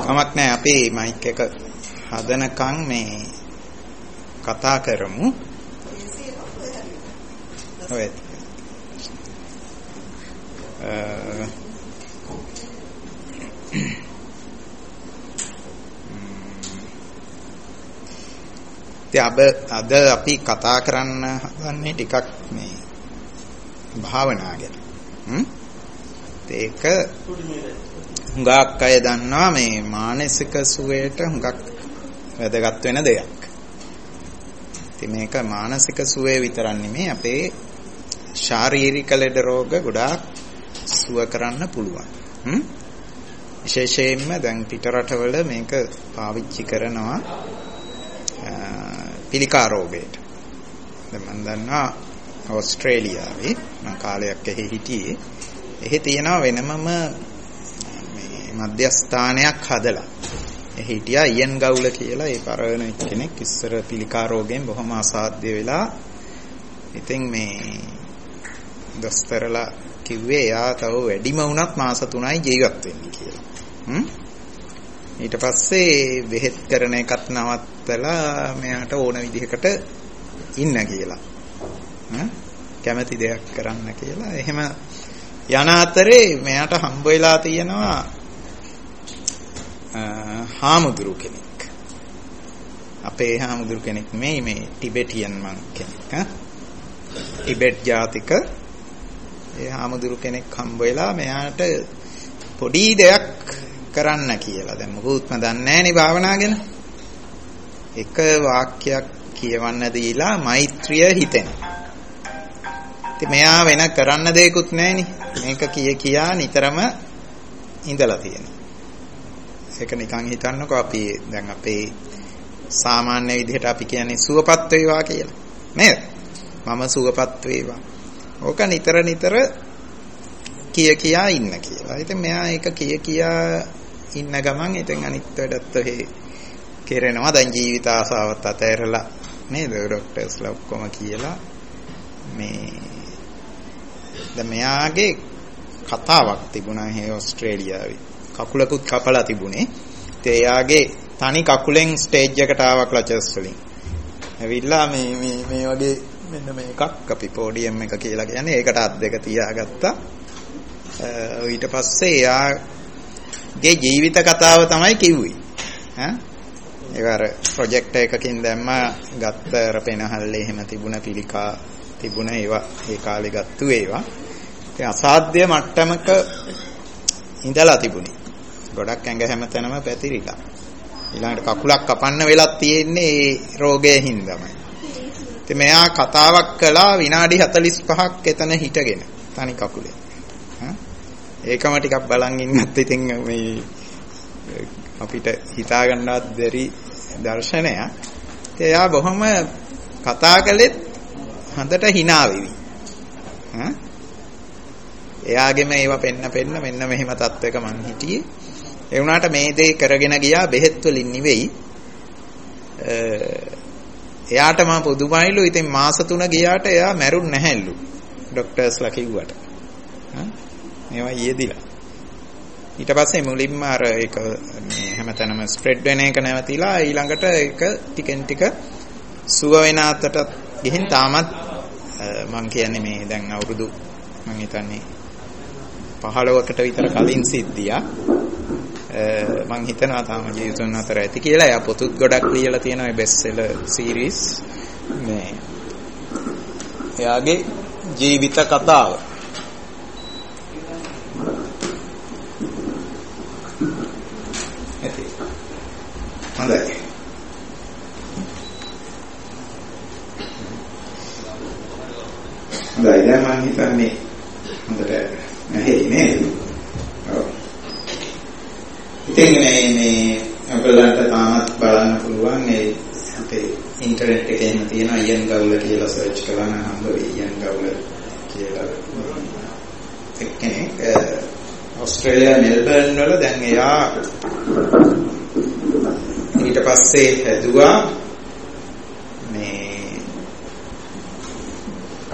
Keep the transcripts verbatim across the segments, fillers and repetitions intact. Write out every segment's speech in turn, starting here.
කමක් නැහැ අපි මයික් එක හදනකම් මේ කතා කරමු. ඔය අද අද අපි කතා කරන්න හදන්නේ ටිකක් මේ භාවනා ගැන. හ්ම් ඒක හුඟක් අය දන්නවා මේ මානසික සුවයට හුඟක් වැදගත් වෙන දෙයක්. ඉතින් මේක මානසික සුවය විතරක් නෙමෙයි අපේ ශාරීරික ලෙඩ රෝග ගොඩාක් සුව කරන්න පුළුවන්. හ්ම් විශේෂයෙන්ම දැන් පිට රටවල මේක පාවිච්චි කරනවා පිළිකා රෝගයට. දැන් මම දන්නවා ඕස්ට්‍රේලියාවේ මම කාලයක් එහි හිටියේ. එහි තියෙනවා වෙනමම මේ මධ්‍යස්ථානයක් හදලා. එහි හිටියා ඉයන් ගවුල කියලා ඒ පරණ කෙනෙක් ඉස්සර පිළිකා රෝගයෙන් බොහොම අසාධ්‍ය වෙලා. ඉතින් මේ දොස්තරලා කිව්වේ යා තව වැඩිම වුණත් මාස තුනයි ජීවත් වෙන්න කියලා. හ්ම් ඊට පස්සේ බෙහෙත් කරන එකත් නවත්තලා මෙයාට ඕන විදිහකට ඉන්න කියලා. හ්ම් කැමැති දෙයක් කරන්න කියලා. එහෙම යන අතරේ මෙයාට හම්බ වෙලා තියෙනවා හාමුදුරු කෙනෙක්. අපේ හාමුදුරු කෙනෙක් මේ මේ ටිබෙටියන් මං කෙනෙක්. හා ටිබෙට් ජාතික ඒ හාමුදුරු කෙනෙක් හම්බ වෙලා මෙයාට පොඩි දෙයක් කරන්න කියලා. දැන් මොකුත්ම දන්නේ නැහැනේ භාවනා ගැන. එක වාක්‍යයක් කියවන්න දීලා මෛත්‍රිය හිතෙනවා. ඉතින් මෙයා වෙන කරන්න දෙයක්වත් නැහැනේ. මේක කිය කියා නිතරම ඉඳලා තියෙනවා. ඒක නිකන් හිතන්නකෝ අපි දැන් අපේ සාමාන්‍ය විදිහට අපි කියන්නේ සුවපත් වේවා කියලා. නේද? මම සුවපත් වේවා. ඕක නිතර නිතර කිය කියා ඉන්න කියලා. ඉතින් මෙයා ඒක කිය කියා ඉන්න ගමන් ඉතින් අනිත් වැඩත් ඔහේ කෙරෙනවා. දැන් ජීවිත ආසාවත් අතහැරලා නේද ડોක්ටර්ස්ලා ඔක්කොම කියලා මේ දැන් මෙයාගේ කතාවක් තිබුණා මේ ඕස්ට්‍රේලියාවේ. කකුලකුත් කපලා තිබුණේ. ඉතින් එයාගේ තනි කකුලෙන් ස්ටේජ් එකට ආවා ක්ලචස් වලින්. ඇවිල්ලා මේ මේ මේ වගේ මෙන්න මේකක් අපි පෝඩියම් එක කියලා කියන්නේ. ඒකට අත් දෙක තියාගත්තා. ඊට පස්සේ එයාගේ ජීවිත කතාව තමයි කිව්වේ. ඈ ඒක අර ප්‍රොජෙක්ට් එකකින් දැම්මා ගත්ත අර පෙනහල්ලේ එහෙම තිබුණ පිළිකා තිබුණ ඒවා ඒ කාලේ ගත්තු ඒවා. ඒ අසාධ්‍ය මට්ටමක ඉඳලා තිබුණේ. ගොඩක් ඇඟ හැමතැනම පැතිරිලා. ඊළඟට කකුලක් කපන්න වෙලක් තියෙන්නේ ඒ රෝගයෙන් හින්දාමයි. ඉතින් මෙයා කතාවක් කළා විනාඩි හතළිස් පහක් එතන හිටගෙන තනි කකුලේ. ඒකම ටිකක් බලන් ඉන්නත් ඉතින් මේ අපිට හිතා ගන්නවත් බැරි දර්ශනයක්. එයා බොහොම කතා කළෙත් හොඳට hina වෙවි. හා එයාගෙම ඒවා පෙන්න පෙන්න මෙන්න මෙහෙම තත්වයක මං හිටියේ. ඒ වුණාට මේ දේ කරගෙන ගියා බෙහෙත් වලින් නෙවෙයි. එයාට මම පුදුමයිලු. ඉතින් මාස තුන ගියාට එයා මැරුන්නේ නැහැලු. ડોක්ටර්ස්ලා කිව්වට. හා මේවා ඊයේදීලා. ඊට පස්සේ මුලින්ම අර ඒක මේ හැමතැනම ස්ප්‍රෙඩ් වෙන එක නැවතිලා ඊළඟට ඒක ටිකෙන් ටික සුව වෙන අතට ගිහින් තාමත් මම කියන්නේ මේ දැන් අවුරුදු මම හිතන්නේ පහළොවකට විතර කලින් සිද්ධියක්. මම හිතනවා තාම ජීවිතුන් අතර ඇති කියලා. එයා පොතුත් ගොඩක් ලියලා තියෙනවා මේ බෙස්ට්සෙලර් සීරීස්. මේ එයාගේ ජීවිත කතාව. ඇති. හොඳයි. හොඳයි දැන් මම හිතන්නේ හොඳට නැහැ නේද? ඔව්. ඉතින් මේ මේ අපලන්ට තාමත් බලන්න පුළුවන් ඒ අපේ ඉන්ටර්නෙට් එකේ තියෙන ඉයන් ගවුල කියලා සර්ච් කරලා හම්බ වෙයි ඉයන් ගවුල කියලා. එක්කෙනෙක් ඕස්ට්‍රේලියා මෙල්බර්න් වල දැන් එයා ඊට පස්සේ හැදුවා මේ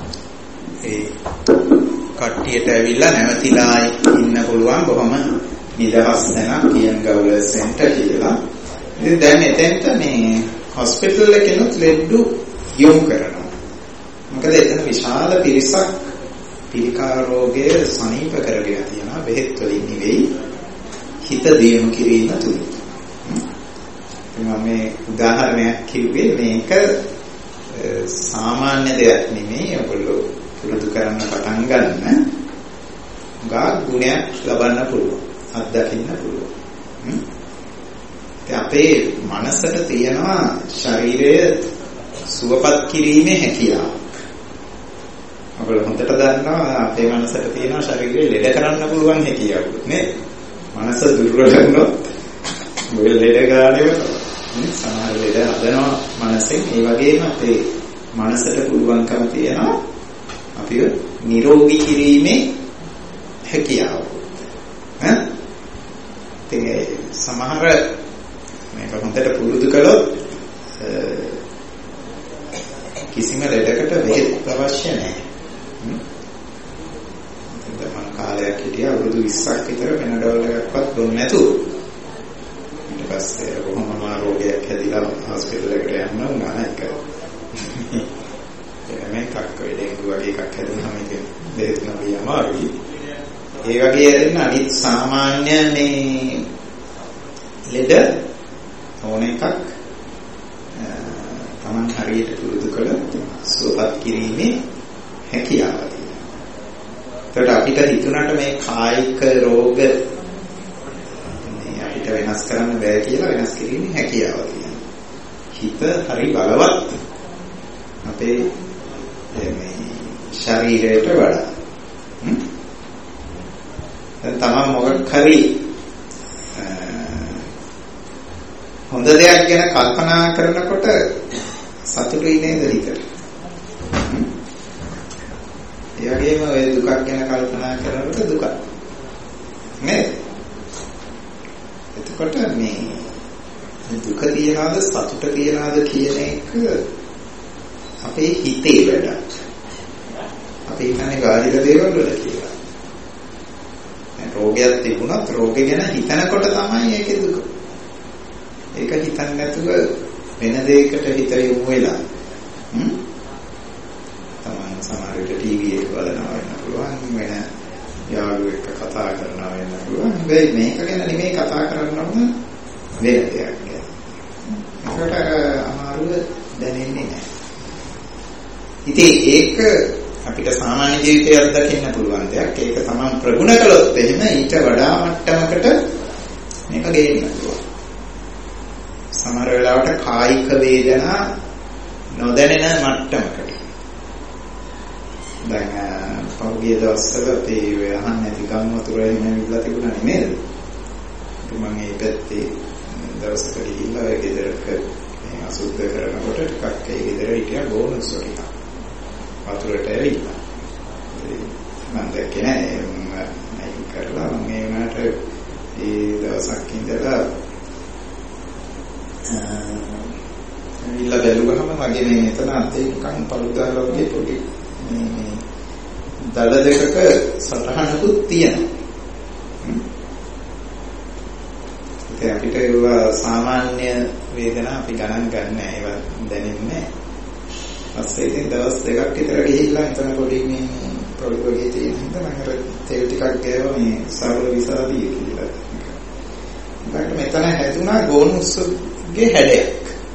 ඒ කට්ටියට ඇවිල්ලා නැවතිලා ඉන්න පුළුවන් බොහොම නිදහස් තැන කියන ගවුල සෙන්ටර් කියලා. ඉතින් දැන් එතෙන්ට මේ හොස්පිටල් එකේනොත් ලෙඩ්ඩු යොමු කරනවා. මොකද එතන විශාල පිරිසක් පිළිකා රෝගය සනීප කරගෙන තියෙනවා බෙහෙත් වලින් නෙවෙයි හිත දියුණු කිරීම තුලින්. මම මේ උදාහරණයක් කිව්වේ මේක සාමාන්‍ය දෙයක් නෙමෙයි. ඔයගොල්ලෝ පුරුදු කරන්න පටන් ගන්න ගා ගුණයක් ලබන්න පුළුවන්. අත්දකින්න පුළුවන්. අපේ මනසට තියෙනවා ශරීරය සුවපත් කිරීමේ හැකියාව. අපල හොඳට දන්නවා අපේ මනසට තියෙනවා ශරීරය ලෙඩ කරන්න පුළුවන් හැකියාව නේද? මනස දුර්වල වුණොත් මොකද ලෙඩ ගානේ සමහර ලෙඩ හදනවා මනසෙන්. ඒ වගේම අපේ මනසට පුළුවන්කම තියෙනවා අපිව නිරෝගී කිරීමේ හැකියාව. ඈ ඒ සමහර මේක හොඳට පුරුදු කළොත් කිසිම ලෙඩකට බෙහෙත් අවශ්‍ය නැහැ. මම කාලයක් හිටියා අවුරුදු විස්සක් විතර පෙනඩෝල් එකක්වත් බොන්නේ නැතුව. ඊට පස්සේ කොහොමම රෝගයක් හැදිලා හොස්පිටල් එකට යන්න වුණා ඒක. මේකක් වෙලෙන් වගේ එකක් හැදුනම ඉතින් බෙහෙත් නොබිය අමාරුයි. ඒ වගේ ඇරෙන්න අනිත් සාමාන්‍ය මේ ලෙඩ ඕන එකක් තමන් හරියට පුරුදු කළොත් සුවපත් කිරීමේ හැකියාව තියෙනවා. ඒකට අපිට හිතුණාට මේ කායික රෝග මේ අපිට වෙනස් කරන්න බෑ කියලා වෙනස් කිරීමේ හැකියාව තියෙනවා. හිත හරි බලවත් අපේ මේ ශරීරයට වඩා. දැන් තමන් මොකක් හරි හොඳ දෙයක් ගැන කල්පනා කරනකොට සතුටුයි නේද හිතට? ඒ වගේම ඔය දුකක් ගැන කල්පනා කරනකොට දුකක් නේද? එතකොට මේ දුක තියනවාද සතුට තියනවාද කියන එක අපේ හිතේ වැඩක්. අපි හිතන්නේ බාහිර දේවල් වල කියලා. රෝගයක් තිබුණත් රෝගය ගැන හිතනකොට තමයි ඒකේ දුක. ඒක හිතන්නේ නැතුව වෙන දෙයකට හිත යොමු වෙලා හ්ම් තමන් සමහර විට ටීවී එක බලනවා වෙන්න පුළුවන්, වෙන යාළුවෙක් එක්ක කතා කරනවා වෙන්න පුළුවන්. හැබැයි මේක ගැන නෙමෙයි කතා කරන්න ඕන වෙන දෙයක් ගැන. ඒකට අමාරුව දැනෙන්නේ නැහැ. ඉතින් ඒක අපිට සාමාන්‍ය ජීවිතයේ අත්දකින්න පුළුවන් දෙයක්. ඒක තමන් ප්‍රගුණ කළොත් එහෙම ඊට වඩා මට්ටමකට මේක ගේන්න පුළුවන්. සමහර වෙලාවට කායික වේදනා නොදැනෙන මට්ටමකට. දැන් පහුගිය දවස්වල අපි අහන්න නැති ගම් වතුර එහෙම විලා තිබුණා නේද? මම මේ පැත්තේ දවසක ගිහිල්ලා ඒ ගෙදරක අසුද්ධ කරනකොට ටිකක් ඒ ගෙදර හිටියා බෝනස් වලින්. වතුරට ඇවිල්ලා. මම දැක්කේ නෑ මම කරලා මම ඒ වුණාට ඒ දවසක් ඉඳලා ඉල්ල බැලුවහම මගේ මේ මෙතන අතේ නිකන් පළුදාලා වගේ පොඩි මේ දල දෙකක සටහනකුත් තියෙනවා. ඒක අපිට ඒවා සාමාන්‍ය වේදනා අපි ගණන් ගන්න නෑ. ඒවා දැනෙන්නේ නෑ. පස්සේ ඉතින් දවස් දෙකක් විතර ගිහිල්ලා එතන පොඩි මේ පොඩි වගේ තියෙන හින්දා මම අර තෙල් ටිකක් ගෑවා මේ සරල විසාදිය කියලා. ඒකට මෙතන හැදුනා ගෝනුස්සගේ හැඩයක්.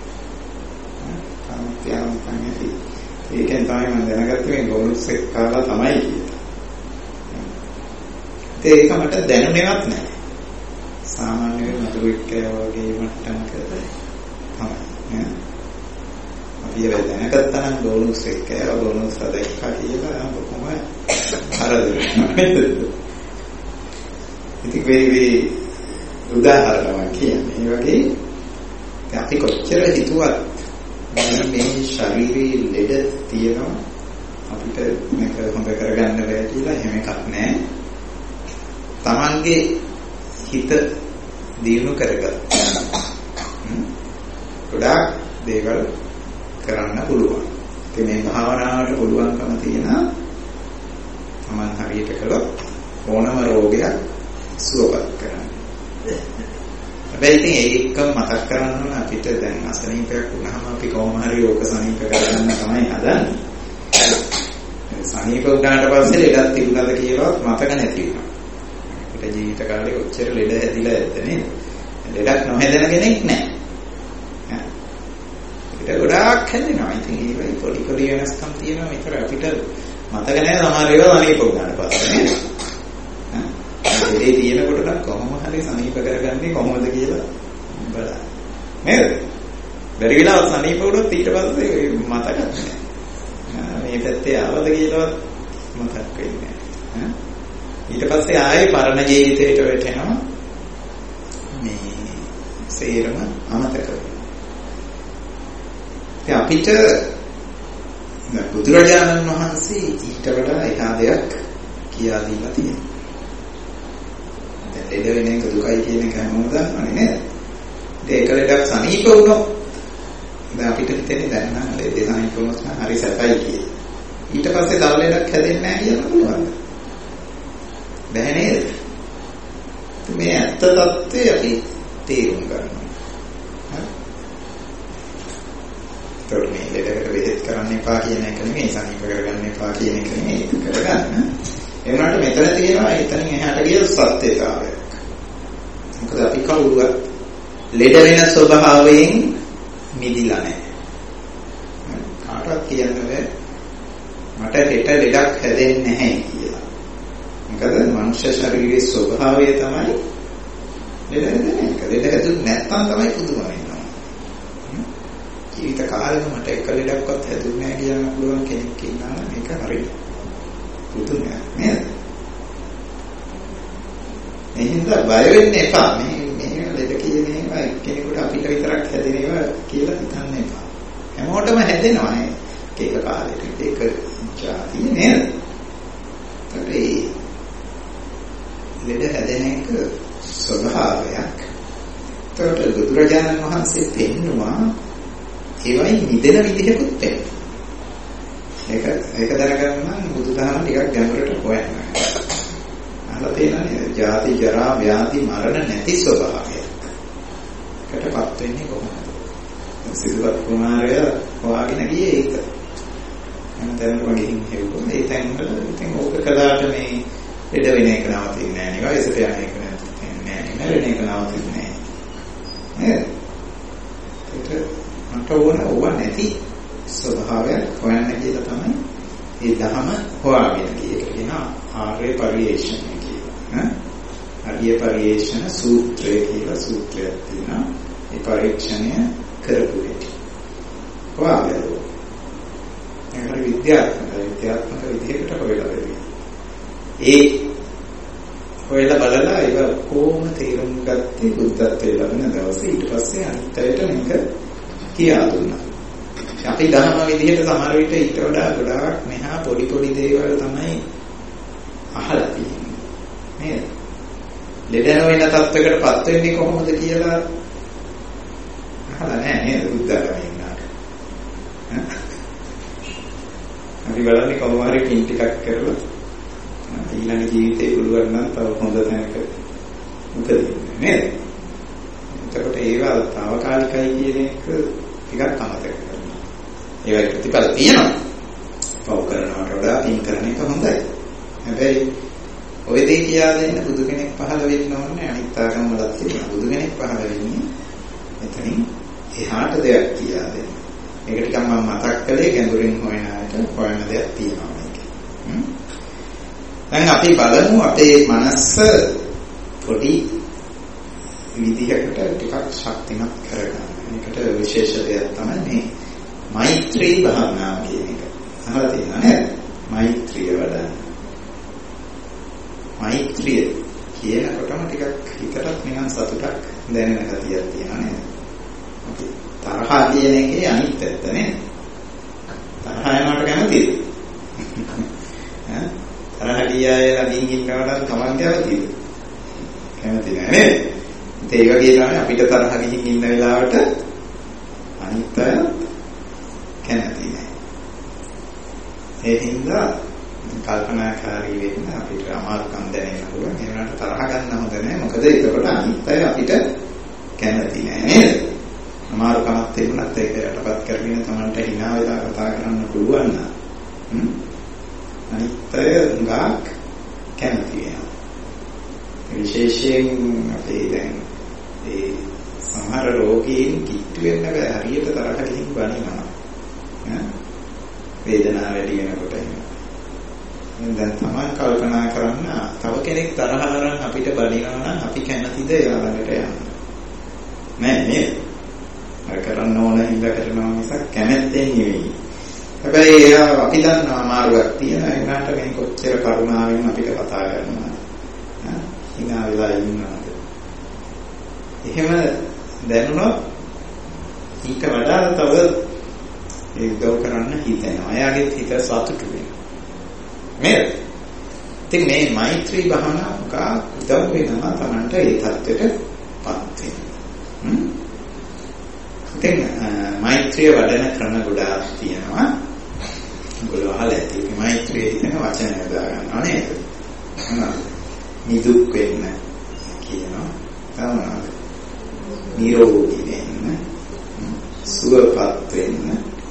තාම තමයි ඒකෙන් තමයි මම දැනගත්තේ මේ ගෝනුස් එක්ක කාලා තමයි කියලා. ඒක මට දැනුනේවත් නැහැ. සාමාන්‍ය මතුවෙක් වගේ මට්ටමක තමයි. අපි ඒ දැනගත්තා නම් ගෝනුස් එක්ක ගෝනුස් හදෙක්කා කියලා බොහොම හරදරනවා. ඉතින් මේ උදාහරණයක් කියන්නේ මේ වගේ අපි කොච්චර හිතුවත් මේ ශරීරයේ ලෙඩ තියෙනවා අපිට මේක හොඳ කරගන්න බැහැ කියලා එහෙම එකක් නැහැ. Tamange හිත දියුණු කරගත්තා. ගොඩාක් දේවල් කරන්න පුළුවන්. ඒ මේ භාවනාවට පුළුවන්කම තියෙනවා. Taman හරියට කළොත් ඕනම රෝගයක් සුවපත් කරන්න. හැබැයි ඉතින් ඒක මතක් කරගන්න ඕන අපිට දැන් අසනීපයක් වුණාම අපි කොහොම හරි ඕක සනීප කරගන්න තමයි හදන්නේ. සනීප වුණාට පස්සේ ලෙඩක් තිබුණාද කියලාවත් මතක නැති වෙනවා. අපිට ජීවිත කාලේ ඔච්චර ලෙඩ හැදිලා ඇද්ද නේද? ලෙඩක් නොහැදෙන කෙනෙක් නැහැ. ඒක ගොඩාක් හැදෙනවා. ඉතින් ඒකයි පොඩි පොඩි වෙනස්කම් තියෙනවා. විතර අපිට මතක නැහැ සමහර ඒවා සනීප වුණාට පස්සේ නේද? ඒ තියෙනකොට නම් කොහොම හරි සනීප කරගන්නේ කොහොමද කියලා බලන්න. නේද? බැරි වෙලාව සනීප වුණොත් ඊට පස්සේ මතක නැහැ. මේ පැත්තේ ආවද කියලාවත් මතක් වෙන්නේ නැහැ. ඊට පස්සේ ආයේ පරණ ජීවිතයට වැටෙනවා. මේ සේරම අමතක වෙනවා. අපිට බුදුරජාණන් වහන්සේ ඊට වඩා එහා දෙයක් කියා දීලා තියෙනවා. ලෙඩ වෙන එක දුකයි කියන එක හැමෝම දන්නවනේ නේද? ඒක ලෙඩක් සනීප වුණොත් දැන් අපිට හිතෙන්නේ දැන් නම් ලෙඩ සනීප වුණොත් නම් හරි සැපයි කියලා. ඊට පස්සේ තව ලෙඩක් හැදෙන්නේ නැහැ කියලා පුළුවන්ද? බැහැ නේද? මේ ඇත්ත తත්ත්වය අපි තේරුම් ගන්නවා. හරි? ඒතකොට මේ ලෙඩකට බෙහෙත් කරන්න එපා කියන එක නෙමෙයි, සනීප කරගන්න එපා කියන එක නෙමෙයි, ඒක කරගන්න. ඒ වුණාට මෙතන තියෙනවා එතනින් එහාට ගිය සත්‍යතාවය. මොකද අපි කවුරුවත් ලෙඩ වෙන ස්වභාවයෙන් මිදිලා නැහැ. කාටවත් කියන්න බෑ මට ලෙඩ ලෙඩක් හැදෙන්නේ නැහැ කියලා. මොකද මනුෂ්‍ය ශරීරයේ ස්වභාවය තමයි ලෙඩ හැදෙන එක. ලෙඩ හැදුනේ නැත්නම් තමයි පුදුම වෙන්නේ. ජීවිත කාලෙම මට එක ලෙඩක්වත් හැදුන්නේ නැහැ කියන්න පුළුවන් කෙනෙක් ඉන්නවා නම් ඒක හරියි. පුදුමයි නේද? එහෙනම් බය වෙන්න එපා. මේ මේ ලෙඩ කියන ඒවා කෙනෙකුට අපිට විතරක් හැදෙන ඒවා කියලා හිතන්න එපා. හැමෝටම හැදෙනවා නේ. ඒක කාලෙට ඒක ජාතිය නේද? ඒ ලෙඩ හැදෙන එක ස්වභාවයක්. ඒකට බුදුරජාණන් වහන්සේ පෙන්නවා ඒවයි නිදෙන විදිහකුත් තියෙනවා. ඒක ඒක දැනගන්න නම් බුදුදහම ටිකක් ගැඹුරට හොයන්න. අහලා තියෙනනේ ජාති ජරා ව්‍යාධි මරණ නැති ස්වභාවයක්. කටපත් වෙන්නේ කොහොමද? සිද්ධාර්ථ කුමාරයා හොයාගෙන ගියේ ඒක. එතන වගේ හිතුවා මේ තැන් වල ඉතින් ඕක කළාට මේ ලෙඩ වෙන එක නවතින්නේ නැහැ නේ. වයසට යන එක නවතින්නේ නැහැ. මැරෙන එක නවතින්නේ නැහැ. නේද? ඒක මට ඕන ඕවා නැති ස්වභාවයක් හොයන්න කියලා තමයි මේ ධහම හොයාගෙන ගියේ. කියනවා ආර්ය පරිේශණය කියලා. ආර්ය පරිේශන සූත්‍රය කියලා සූත්‍රයක් තියෙනවා. ඒ පරීක්ෂණය කරපු හැටි. හොයාගෙන ඒක විද්‍යාත්මක විද්‍යාත්මක විදිහකට හොයලා බලනවා. ඒ හොයලා බලලා ඒක කොහොම තේරුම් ගත්තේ බුද්ධත්වයේ ලබන දවසේ ඊට පස්සේ අනිත්‍යයට මේක කියා දුන්නා. අපි ධර්ම විදිහට සමහර විට ඊට වඩා ගොඩාක් මෙහා පොඩි පොඩි දේවල් තමයි අහලා තියෙන්නේ. නේද? ලෙඩන වෙන තත්වයකටපත් වෙන්නේ කොහොමද කියලා අහලා නැහැ නේද බුද්ධාගමේ ඉන්නාට. අපි බලන්නේ කොහොම හරි කින් ටිකක් කරලා ඊළඟ ජීවිතේ පුළුවන් නම් තව හොඳ තැනක උපදින්න නේද? එතකොට ඒවා తాවකාලිකයි කියන එක ටිකක් අමතක කරනවා. ඒවයි ප්‍රතිඵල තියෙනවා. පව කරනවට වඩා පින් කරන එක හොඳයි. හැබැයි ඔය දේ කියා දෙන්න බුදු කෙනෙක් පහළ වෙන්න ඕනේ. අනිත් ආගම් වලත් තියෙනවා. බුදු කෙනෙක් පහළ වෙන්නේ එතනින් එහාට දෙයක් කියා දෙන්න. මේක ටිකක් මම මතක් කළේ ගැඹුරින් හොයන අයට හොයන දෙයක් තියෙනවා මේකේ. දැන් අපි බලමු අපේ මනස පොඩි විදිහකට ටිකක් ශක්තිමත් කරගන්න. මේකට විශේෂ දෙයක් තමයි මේ මෛත්‍රී භාවනාව කියන එක. අහලා තියෙනවා නේද? මෛත්‍රිය වඩන්න. මෛත්‍රිය කියනකොටම ටිකක් හිතට නිකන් සතුටක් දැනෙන ගතියක් තියෙනවා නේද? අපි තරහා කියන එකේ අනිත් පැත්ත නේද? තරහා යනකොට කැමතිද? ඈ තරහා ගියාය නදින් ඉන්නවට තමන් කැමතිද? කැමති නෑ නේද? ඒ වගේ තමයි අපිට තරහ ගිහින් ඉන්න වෙලාවට අනිත් අය කැමති නෑ. ඒ හින්දා කල්පනාකාරී වෙන්න අපිට අමාරුකම් දැනෙන්න පුළුවන්. ඒ වුණාට තරහ ගන්න හොඳ නෑ. මොකද ඒකට අනිත් අය අපිට කැමති නෑ නේද? අමාරුකමක් තිබුණත් ඒක යටපත් කරගෙන Tamanට hina වෙලා කතා කරන්න පුළුවන් නම් අනිත්‍ය ගාක් කැමති වෙනවා. විශේෂයෙන් අපේ දැන් ඒ සමහර රෝගීන් කිට්ටු වෙන්න බෑ හරියට තරහ ගිහින් බනිනවා. ඈ වේදනාව වැඩි වෙනකොට එනවා. දැන් තමයි කල්පනා කරන්න තව කෙනෙක් තරහ අරන් අපිට බනිනවා නම් අපි කැමතිද එයාලට යන්න? නෑ නේද? අර කරන්න ඕන හින්දා කරනවා මිසක් කැමැත්තෙන් නෙවෙයි. හැබැයි එයා අපි දන්නවා අමාරුවක් තියෙනවා ඒකට මේ කොච්චර කරුණාවෙන් අපිට කතා කරනවා. ඈ hina වෙලා ඉන්නවාද? එහෙම දැනුණොත් ඊට වඩා තව ඒ උදව් කරන්න හිතෙනවා. එයාගේ හිත සතුටු වෙනවා. නේද? ඉතින් මේ මෛත්‍රී භාවනාව උගා උදව් වෙනවා Tamanට ඒ தත්වෙටපත් වෙන්න. හ්ම්. ඉතින් මෛත්‍රිය වඩන ක්‍රම ගොඩාක් තියෙනවා. ඔයගොල්ලෝ අහලා ඇති. මෛත්‍රිය කියන වචනය යොදා ගන්නවා නේද? නිදුක් වෙන්න කියනවා. තමයි. නිරෝගී වෙන්න. සුවපත් වෙන්න.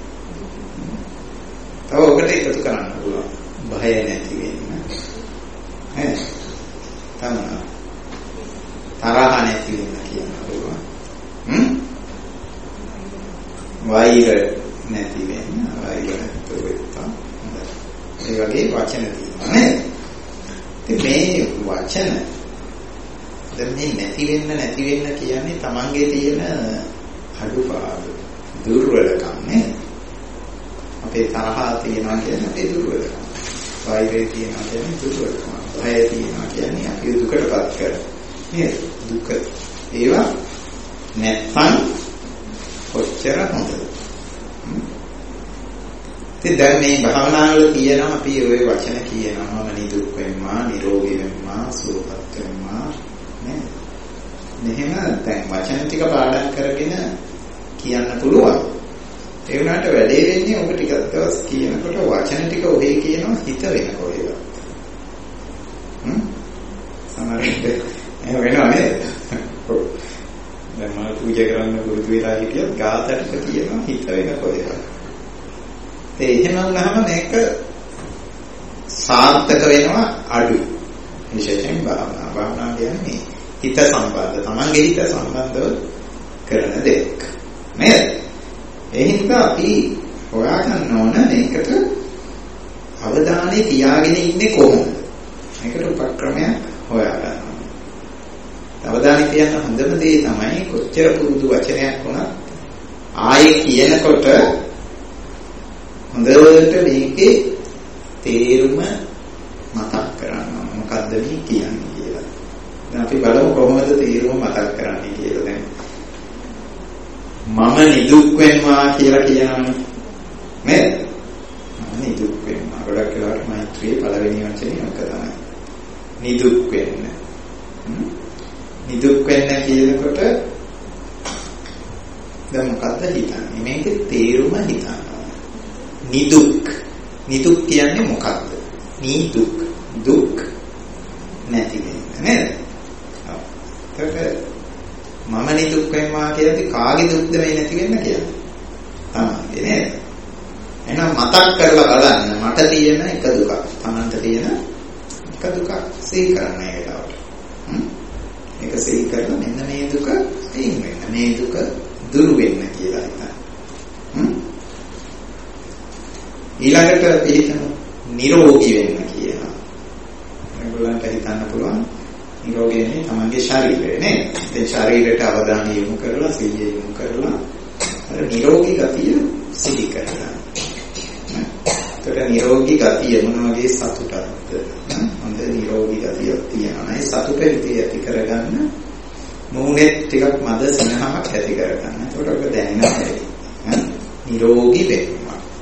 තව ඔකට එකතු කරන්න පුළුවන්. භය නැති වෙන්න. ඈ. තමයි. තරහ නැති වෙන්න කියනවා පුළුවන්. හ්ම්? වෛර නැති වෙන්න. වෛර නැතුව වෙත්තා. ඒ වගේ වචන තියෙනවා නේද? ඉතින් මේ වචන දැන් මේ නැති වෙන්න නැති වෙන්න කියන්නේ Tamanගේ තියෙන අඩුපාඩු දුර්වලකම් නේද? අපේ තරහා තියෙනවා කියන්නේ අපේ දුර්වලකම්. වෛරය තියෙනවා කියන්නේ දුර්වලකම්. භය තියෙනවා කියන්නේ අපි දුකටපත් කරන නේද? දුක. ඒවා නැත්නම් කොච්චර හොඳද? ඉතින් දැන් මේ භාවනාවල තියෙනවා අපි ওই වචන කියනවා නිදුක් වෙම්මා, නිරෝගී වෙම්මා, සුවපත් වෙම්මා නේද? මෙහෙම දැන් වචන ටික පාඩම් කරගෙන කියන්න පුළුවන්. ඒ වුණාට වැඩේ වෙන්නේ ඔබ ටිකක් දවස් කියනකොට වචන ටික ඔහේ කියනවා හිත වෙන කොහෙවත්. හ්ම්? සමහරවිට එහෙම වෙනව නේද? ඔව්. දැන් මම පූජා කරන්න පුරුදු වෙලා හිටියත් ගාතට කියනවා හිත වෙන කොහෙවත්. ඒ එහෙම වුණාම මේක සාර්ථක වෙනවා අඩුයි. විශේෂයෙන් භාවනා. භාවනා කියන්නේ හිත සම්බන්ධ, තමන්ගේ හිත සම්බන්ධව කරන දෙයක්. නේද? ඒ හින්දා අපි හොයාගන්න ඕන මේකට අවධානය තියාගෙන ඉන්නේ කොහොමද? මේකට උපක්‍රමයක් හොයාගන්න ඕන. අවධානය තියන්න හොඳම දේ තමයි කොච්චර පුරුදු වචනයක් වුණත් ආයේ කියනකොට හොඳට මේකේ තේරුම මතක් කරගන්න. මොකද්ද මේ කියන්නේ කියලා. දැන් අපි බලමු කොහොමද තේරුම මතක් කරන්නේ කියලා දැන්. මම නිදුක් වෙනවා කියලා කියනවනේ. නේද? මම නිදුක් වෙනවා. ගොඩක් වෙලාවට මෛත්‍රියේ පළවෙනි වචනේ ඔක තමයි. නිදුක් වෙන්න. නිදුක් වෙන්න කියනකොට දැන් මොකද්ද හිතන්නේ? මේකේ තේරුම හිතන්න. නිදුක්. නිදුක් කියන්නේ මොකක්ද? නිදුක්. දුක් නැති වෙන්න නේද? ඔව්. ඒකට මම නිදුක් වෙනවා කියන්නේ කාගේ දුක්ද මේ නැති වෙන්න කියන්නේ? තමයි නේද? එහෙනම් මතක් කරලා බලන්න මට තියෙන එක දුකක්. Tamanට තියෙන එක දුකක් සිහි කරන්න ඒ වෙලාවට. හ්ම්? ඒක සිහි කරලා මෙන්න මේ දුක අයින් වෙන්න. මේ දුක දුරු වෙන්න කියලා හිතන්න. හ්ම්? ඊළඟට පිළිතන නිරෝගී වෙන්න කියනවා. ඒගොල්ලන්ට හිතන්න පුළුවන් නිරෝගී වෙන්නේ තමන්ගේ ශරීරය නේද? ඒ ශරීරයට අවධානය යොමු කරලා සිහිය යොමු කරලා අර නිරෝගී ගතිය සිහි කරලා. ඒකට නිරෝගී ගතිය මොන වගේ සතුටක්ද? හොඳ නිරෝගී ගතියක් තියෙනවා. ඒ සතුට හිතේ ඇති කරගන්න මූණෙත් ටිකක් මද සනහමක් ඇති කරගන්න. ඒකට ඔක දැනෙනවා. නිරෝගී වෙන්න.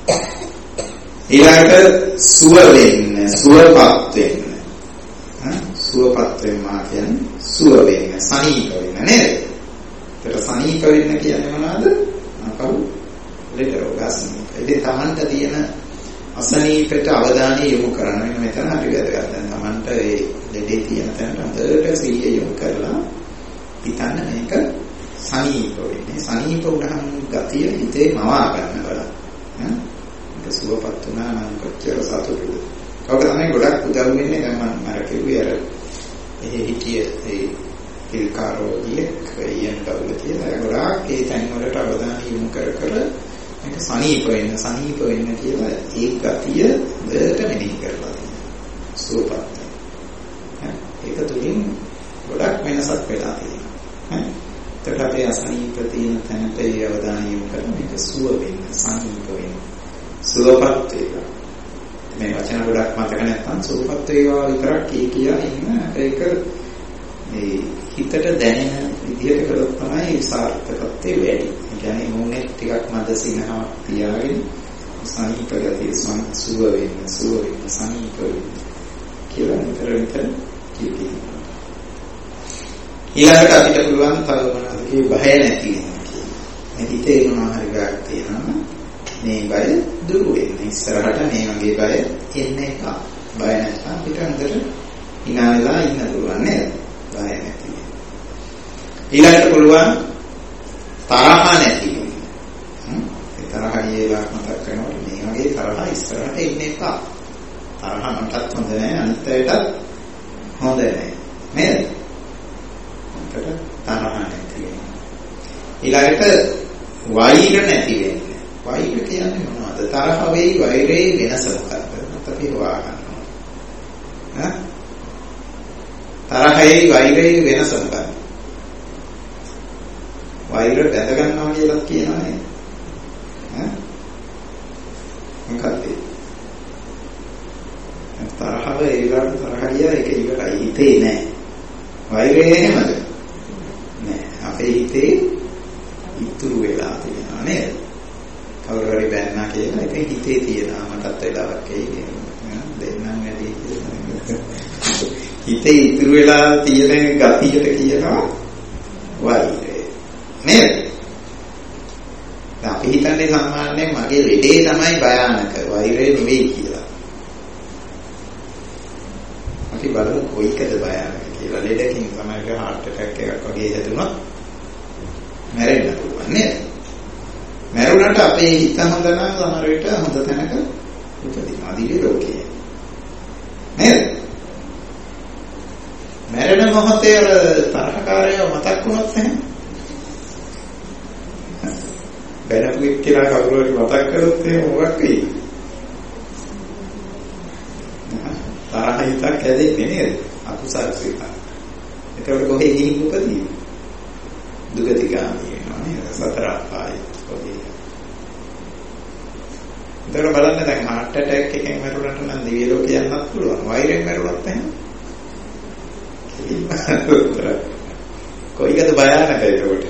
ඊළඟට සුව වෙන්න, සුවපත් වෙන්න. හා සුවපත් වෙනවා කියන්නේ සුව වෙන්න, සනීප වෙන්න නේද? ඒතර සනීප වෙන්න කියන්නේ මොනවද? අපව ලෙඩ රෝගස්නීප. ඉතින් Tamanට තියෙන අසනීපයට අවධානය යොමු කරන්න වෙන මෙතන හරි වැදගත්. දැන් Tamanට ඒ ලෙඩේ තියෙන තැනට හොඳට සිහිය යොමු කරලා හිතන්න මේක සනීප වෙන්නේ. සනීප වුණාම ගතිය හිතේ මවා ගන්න බලන්න. ඈ ඒක සුවපත් වුණා නම් කොච්චර සතුටුද. ඔක තමයි ගොඩක් උදව් වෙන්නේ. දැන් මම අර කිව්වේ අර එහි හිටිය ඒ පිල්කාරෝගියෙක් යන් බවල කියලා ගොඩාක් ඒ තැන් වලට අවධානය යොමු කර කර මේක සනීප වෙන්න සනීප වෙන්න කියලා ඒ ගතිය දෙයට මෙනෙහි කරලා තියෙනවා. සුවපත්. ඒක තුලින් ගොඩක් වෙනසක් වෙලා තියෙනවා. එතකොට අපේ අසනීප තියෙන තැනට ඒ අවධානය යොමු කරලා මේක සුව වෙන්න සනීප වෙන්න සුවපත් වේවා. මේ වචන ගොඩක් මතක නැත්නම් සුවපත් වේවා විතරක් කී කියා ඉන්න ඒක මේ හිතට දැනෙන විදිහට කළොත් තමයි සාර්ථකත්වය වැඩි. ඒ කියන්නේ මොනේ ටිකක් මද සිනහව තියාගෙන සනීප ගතිය සුව වෙන්න සුව වෙන්න සනීප වෙන්න කියලා විතර විතර කියකියි. ඊළඟට අපිට පුළුවන් තව මොනවද කිය බය නැති වෙන්න කියලා. මේ හිතේ මොනවා හරි ගාක් තියෙනවා මේ බය දුර වෙන්න. ඉස්සරහට මේ වගේ බය එන්නේ නැහැ. බය නැත්නම් අපිට හොඳට hina වෙලා ඉන්න පුළුවන් නේද? බය නැති වෙන්න. ඊළඟට පුළුවන් තරහ නැති වෙන්න. ඒ තරහ ගියලා මතක් කරනකොට මේ වගේ තරහ ඉස්සරහට එන්නේ නැහැ. තරහ මටත් හොඳ නැහැ අනිත් අයටත් හොඳ නැහැ. නේද? තරහ නැති වෙන්න. ඊළඟට වෛර නැති වෙන්න. වෛර කියන්නේ මොනවද? තරහ වෙයි වෛරේ වෙනස මොකක්ද? අපි හොයා ගන්නවා. ඈ? තරහයි වෛරේ වෙනස මොකක්ද? වෛර බැඳ ගන්නවා කියලා කියනවා නේද? ඈ? මොකක්ද? තරහව ඒකට තරහ ගියා ඒක ඉවරයි. හිතේ නෑ. වෛරේ එහෙමද? නෑ. අපේ හිතේ ඉතුරු වෙලා තියෙනවා නේද? කවුරු හරි බැන්නා කියලා ඒක හිතේ තියෙනවා. මටත් වෙලාවක් එයි දෙන්නම් වැඩි කියලා. හිතේ ඉතුරු වෙලා තියෙන ගතියට කියනවා වෛරය. නේද? අපි හිතන්නේ සාමාන්‍යයෙන් මගේ ලෙඩේ තමයි භයානක වෛරය නෙවෙයි කියලා. අපි බලමු කොයිකද භයානක කියලා. ලෙඩකින් තමයි heart attack එකක් වගේ හැදුනොත් මැරෙන්න පුළුවන් නේද? මැරුණාට අපේ හිත හොඳ නම් සමහර විට හොඳ තැනක උපදිනවා දිව්‍ය ලෝකයේ. නේද? මැරෙන මොහොතේ අර තරහකාරයව මතක් වුණොත් එහෙනම් බැලපු එක්කලා කවුරු හරි මතක් කරොත් එහෙම මොකක් වෙයිද? තරහ හිතක් ඇදෙන්නේ නේද? අකුසල් සිතක්. ඒකට කොහේ ගිහින් උපදීද? දුගතිගාමී වෙනවා නේද? සතර අපායේ කොහේ. ඒතර බලන්න දැන් heart attack එකෙන් මැරුණාට නම් දිව්‍ය ලෝකේ යන්නත් පුළුවන්. වෛරයෙන් මැරුණත් එහෙම. කොයිකද භයානක ඒකට?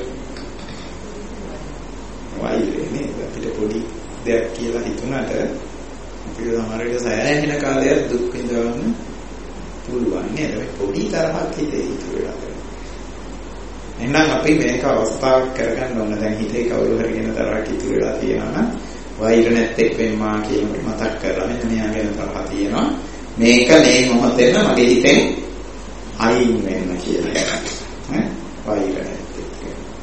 වෛරය නේද? අපිට පොඩි දෙයක් කියලා හිතුණාට අපිට සමහර විට සෑහෙන කාලයක් දුක් විඳවන්න පුළුවන් නේද? මේ පොඩි තරහක් හිතේ ඉතුරු වෙලා තියෙනවා. එහෙනම් අපි මේක අවස්ථාවක් කරගන්න ඕන. දැන් හිතේ කවුරු හරි කියන තරහක් ඉතුරු වෙලා තියෙනවා නම් වෛර නැත්තේක් වෙන්නවා කියනකොට මතක් කරලා මෙන්න මෙයා ගැන තරහ තියෙනවා. මේක මේ මොහොතේම මගේ හිතෙන් අයින් වෙන්න කියලා එකක්. ඈ වෛර නැත්තේක්.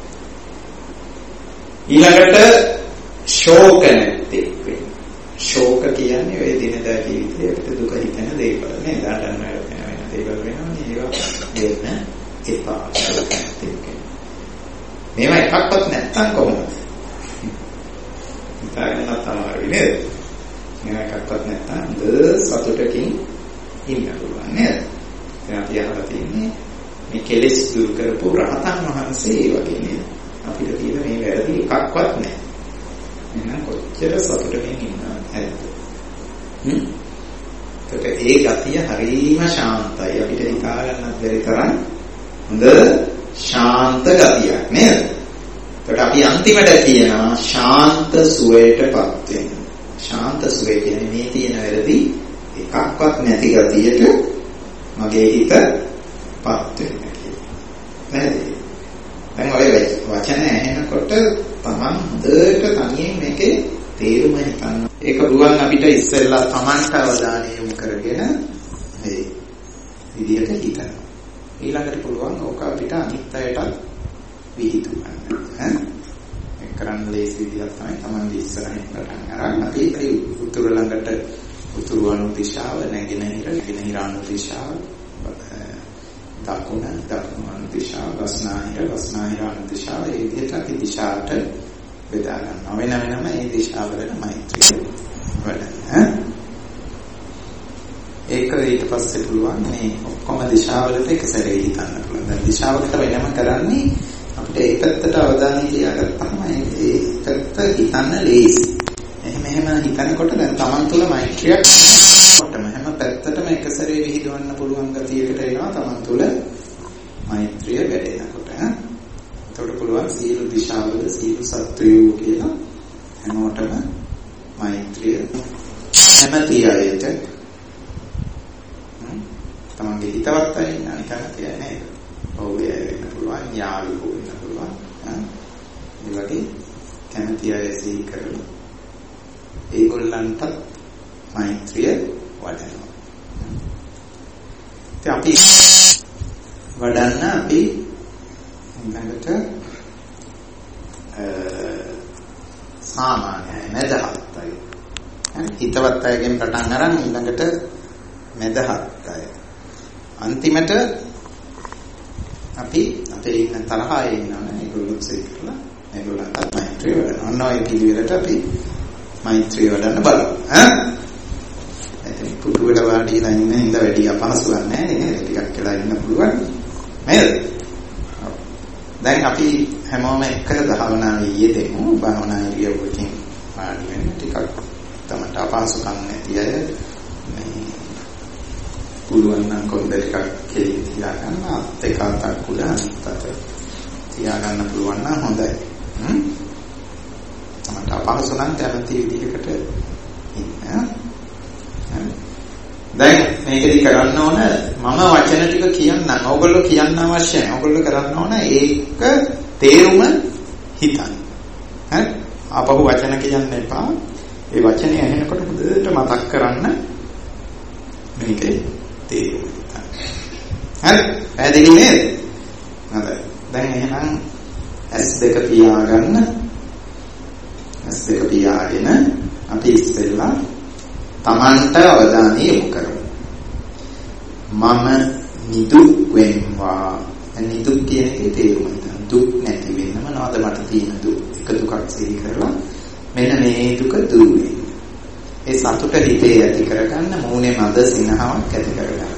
ඊළඟට ශෝක නැත්තේක් වෙන්න. ශෝක කියන්නේ ඔය දිනදා ජීවිතයේ අපිට දුක හිතෙන දේවල් නේ. දාන්න වෙන දේවල් වෙනවා නේ. ඒවා දෙන්න එපා. මේවා එකක්වත් නැත්තම් කොහොමද? හිතාගෙන තමයි නේද? මේවා එකක්වත් නැත්තම් ද සතුටකින් ඉන්න පුළුවන් නේද? දැන් අපි අහලා තියෙන්නේ මේ කෙලෙස් දුරු කරපු රහතන් වහන්සේ වගේ නේද? අපිට තියෙන මේ වැරදි එකක්වත් නැහැ. එහෙනම් කොච්චර සතුටකින් ඉන්නවද? හරිද? හ්ම්. ඒකට ඒ ගතිය හරීම ශාන්තයි. අපිට හිතා ගන්නත් බැරි තරම් හොඳ ශාන්ත ගතියක් නේද? ඒකට අපි අන්තිමට කියනවා ශාන්ත සුවයටපත් වෙන්න. ශාන්ත සුවය කියන්නේ මේ තියෙන වැරදි එකක්වත් නැති ගතියට මගේ හිතපත් වෙන්න කියලා. නේද? දැන් ඔය වචන ඇහෙනකොට තමන් හොඳට තනියෙන් මේකේ තේරුම හිතන්න. ඒක පුළුවන් අපිට ඉස්සෙල්ලා තමන්ට අවධානය යොමු කරගෙන මේ විදිහට හිතන්න. ඊළඟට පුළුවන් ඕක අපිට අනිත් අයටත් විහිදුවන්න. ඈ ඒ කරන්න ලේසි විදියක් තමයි තමන්ගේ ඉස්සරහින් පටන් ගන්න. අපි ඒ උතුරු ළඟට උතුරු අනු දිශාව, නැගෙනහිර නැගෙනහිර අනු දිශාව, දකුණ දකුණු අනු දිශාව, වස්නාහිර වස්නාහිර අනු දිශාව, ඒ විදිහට අපි දිශාවට බෙදා ගන්නවා. වෙන වෙනම මේ දිශාවලට මෛත්‍රිය වඩන්න. ඒක ඊට පස්සේ පුළුවන් මේ ඔක්කොම දිශාවලට එක සැරේ හිතන්න පුළුවන්. දැන් දිශාවකට වෙනම කරන්නේ අපිට ඒ පැත්තට අවධානය තියාගත්තාම ඒ පැත්ත හිතන්න ලේසි. එහෙම එහෙම හිතනකොට දැන් Taman තුල මෛත්‍රියක් කොටම හැම පැත්තටම එක සැරේ විහිදවන්න පුළුවන් ගතියකට එනවා Taman තුල මෛත්‍රිය වැඩෙනකොට. එතකොට පුළුවන් සීල දිශාවල සීල සත්වයෝ කියලා හැමෝටම මෛත්‍රිය හැමතිය අයට තමන්ගේ හිතවත් අය ඉන්න කැමති අය නේද? ඔව්වේ වෙන්න පුළුවන්, යාළුවෝ වෙන්න පුළුවන්. ඒ වගේ කැමති අය සිහි කරලා ඒගොල්ලන්ට මෛත්‍රිය වඩනවා. ඉතින් අපි වඩන්න අපි ඊළඟට සාමාන්‍යයි මදහත් අය. හිතවත් අයගෙන් පටන් අරන් ඊළඟට මදහත් අය. අන්තිමට අපි අපේ ඉන්න තරහා ඉන්නවනේ ඒගොල්ලෝ සේකලා ඒගොල්ලන්ට මෛත්‍රිය වඩනවා. ඔන්න ඔය පිළිවෙලට අපි මෛත්‍රිය වඩන්න බලමු. ඈ එතන පුදුවල වාඩිලා ඉන්න ඉඳ වැඩි අපහසුවක් නැහැ නේද? ටිකක් කියලා ඉන්න පුළුවන්. නේද? දැන් අපි හැමෝම එක්ක භාවනාවේ යෙදෙමු. භාවනා ඉරියව්වකින් වාඩි වෙන්න ටිකක් තමයි අපහසුකම් නැති අය පුළුවන් නම් කොන්ද ටිකක් කෙලින් තියාගන්න. අත් එක අතක් උඩ අනිත් අත තියාගන්න පුළුවන් නම් හොඳයි. හ්ම්. තමයි අපහසු නම් කැමති විදිහකට ඉන්න. දැන් මේකදී කරන්න ඕන මම වචන ටික කියන්නම්. ඕගොල්ලෝ කියන්න අවශ්‍ය නැහැ. ඕගොල්ලෝ කරන්න ඕන ඒක තේරුම හිතන්න. හරි? ආපහු වචන කියන්න එපා. ඒ වචනේ ඇහෙනකොට හොඳට මතක් කරන්න මේකේ තේරුම හිතන්න. හරි? පැහැදිලි නේද? හරි. දැන් එහෙනම් ඇස් දෙක පියාගන්න. ඇස් දෙක පියාගෙන අපි ඉස්සෙල්ලා තමන්ට අවධානය යොමු කරමු. මම නිදුක් වෙන්වා. නිදුක් කියන එකේ තේරුම හිතන්න. දුක් නැති වෙන්න මොනවද මට තියෙන දුක්? එක දුකක් සිහි කරලා මෙන්න මේ දුක දුරු වෙන්න. ඒ සතුට හිතේ ඇති කරගන්න මූණේ මද සිනහවක් ඇති කරගන්න.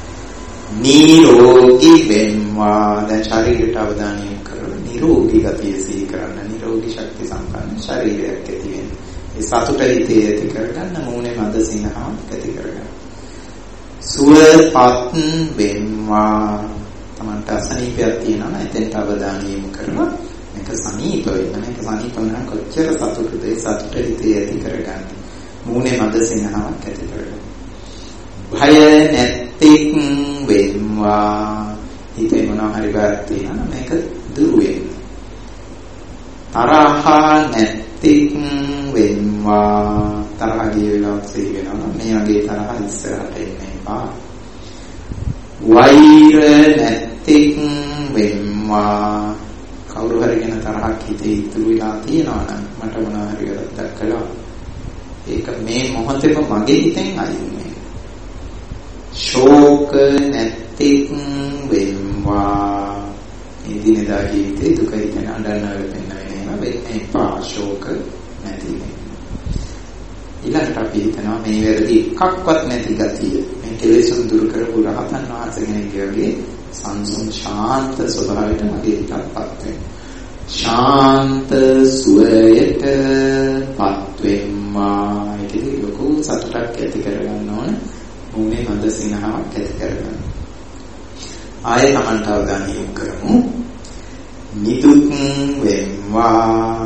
නිරෝගී වෙන්වා. දැන් ශරීරයට අවධානය යොමු කරලා නිරෝගී ගතිය සිහි කරන්න. නිරෝගී ශක්ති සම්පන්න ශරීරයක් ඇති වෙන්න. ඒ සතුට හිතේ ඇති කරගන්න මූණේ මද සිනහවක් ඇති කරගන්න. සුවපත් වෙන්වා. තමන්ට අසනීපයක් තියෙනවා නම් එතෙන්ට අවධානය යොමු කරලා මේක සනීප වෙන්න. මේක සනීප නම් කොච්චර සතුටුද ඒ සතුට හිතේ ඇති කරගන්න. මූණේ මද සිනහවක් ඇති කරගන්න. භය නැතික් වෙන්වා. හිතේ මොනවා හරි බයක් තියෙනවා මේක දුරු වෙන්න. තරහ නැතික් වෙන්වා. තරහ ගිය වෙලාවට සිහි වෙනවා මේ වගේ තරහ ඉස්සරහට එන්න එපා. වෛර නැතික් වෙන්වා. කවුරු හරි ගැන තරහක් හිතේ ඉතුරු වෙලා තියෙනවා නම් මට මොනවා හරි වැරද්දක් කළා ඒක මේ මොහොතේම මගේ හිතෙන් අයින් වෙනවා. ශෝක නැතික් වෙන්වා. මේ දිනදා ජීවිතේ දුක හිතෙන අඬන වෙන්න වෙනවා වෙන්නේ එපා. ශෝක නැති වෙන්න. ඊළඟට අපි හිතනවා මේ වැරදි එකක්වත් නැති ගතිය මේ කෙලෙසුන් දුරු කරපු රහතන් වහන්සේ කෙනෙක්ගේ සංසුන් ශාන්ත ස්වභාවයට මගේ හිතපත් වෙනවා. ශාන්ත සුවයටපත් වෙම්මා. ඒකේ ලොකු සතුටක් ඇති කරගන්න ඕන. මොනේ මන්ද සිනහවක් ඇති කරගන්න. ආයෙ තමන්ට අවධානය යොමු කරමු. නිදුක් වෙම්වා.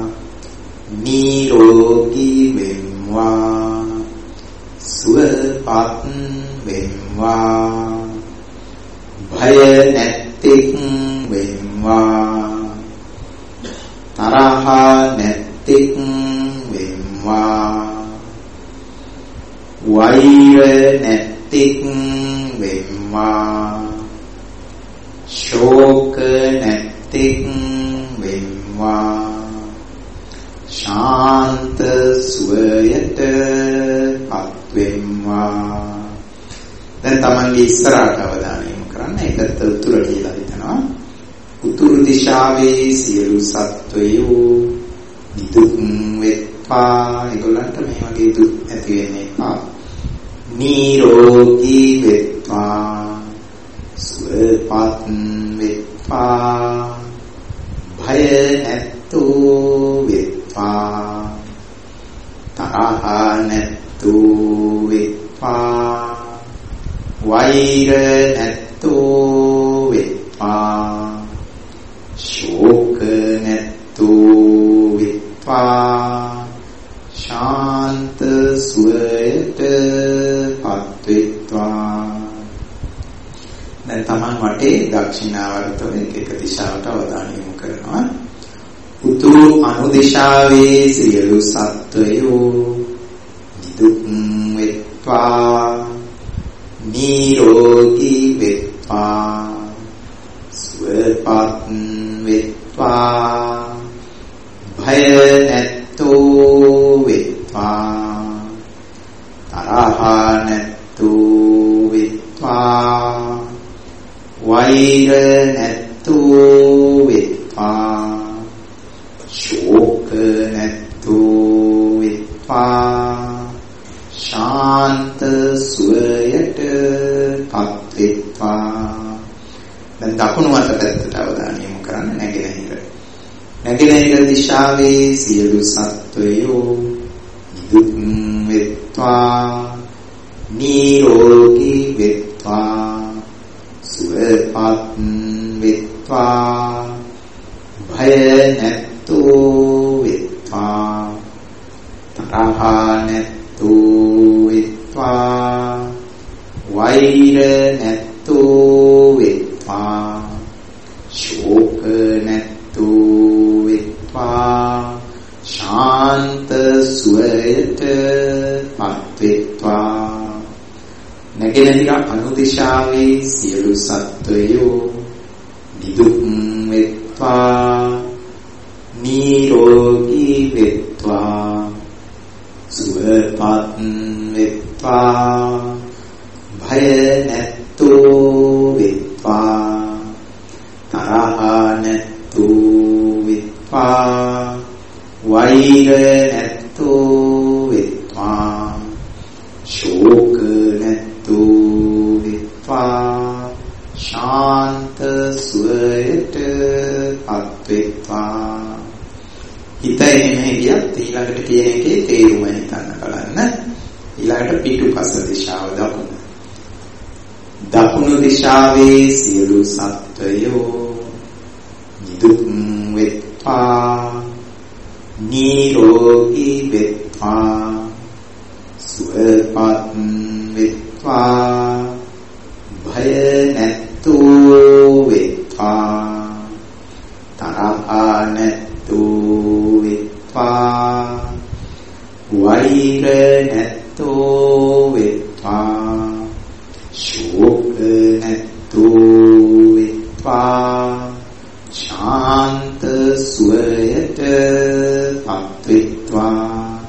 නිරෝගී වෙම්වා. සුවපත් වෙම්වා. භය නැතික් වෙම්වා. තරහ නැතික් වෙම්වා. වෛර නැතික් වෙම්වා. ශෝක නැතික් ශාන්ත සුවයට පත්වෙම්වා. දැන් තමන්ගේ ඉස්සරහට අවධානය යොමු කරන්න. ඒකට උතුර කියලා හිතනවා. උතුරු දිශාවේ සියලු සත්වයෝ නිදුක් වෙත්වා. ඒගොල්ලන්ට මේ වගේ දුක් ඇති වෙන්නේ නැහැ. නිරෝගී වෙත්වා. සුවපත් වෙත්වා. භය නැත්තෝ වෙත්වා. තරහ නැත්තෝ වෙත්වා. වෛර නැත්තෝ වෙත්වා. ශෝක නැත්තෝ වෙත්වා. ශාන්ත සුවයට පත්වෙත්වා. දැන් තමන් වටේ දක්ෂිනාවර්තව එක එක දිශාවට අවධානය යොමු කරනවා. උතුරු අනුදිශාවේ සියලු සත්වයෝ නිදුක් වෙත්වා. නිරෝගී වෙත්වා. සුවපත් වෙත්වා. භය නැත්තෝ වෙත්වා. තරහ නැත්තෝ වෙත්වා. වෛර නැත්තෝ වෙත්වා. ශෝක නැත්තෝ වෙත්වා. ශාන්ත සුවයට පත්වෙත්වා. දැන් දකුණු අත පැත්තට අවධානය යොමු කරන්න. නැගෙනහිර නැගෙනහිර දිශාවේ සියලු සත්වයෝ නිදුක් වෙත්වා. නිරෝගී වෙත්වා. සුවපත් වෙත්වා. භය නැත්තෝ වෙත්වා. තරහ නැත්තෝ වෙත්වා. වෛර නැත්තෝ වෙත්වා. ශෝක නැත්තෝ වෙත්වා. ශාන්ත සුවයට පත්වෙත්වා. නැගෙනහිර අනුදිශාවේ සියලු සත්වයෝ නිදුක් වෙත්වා. නිරෝගී වෙත්වා. සුවපත් වෙත්වා. භය නැත්තෝ වෙත්වා. තරහ නැත්තෝ වෙත්වා. වෛර නැත්තෝ වෙත්වා. ශෝක නැත්තෝ වෙත්වා. ශාන්ත සුවයට පත්වෙත්වා. හිතේ මෙහෙ ගියත් ඊළඟට කියන එකේ තේරුම හිතන්න බලන්න. ඊළඟට පිටුපස දිශාව දකුණ. දකුණු දිශාවේ සියලු සත්වයෝ නිදුක් වෙත්වා. නිරෝගී වෙත්වා. සුවපත් වෙත්වා. භය නැත්තෝ වෙත්වා. තරහ නැත්තෝ වෙත්වා. වෛර නැත්තෝ වෙත්වා. ශෝක නැත්තෝ වෙත්වා. ශාන්ත සුවයට පත්වෙත්වා.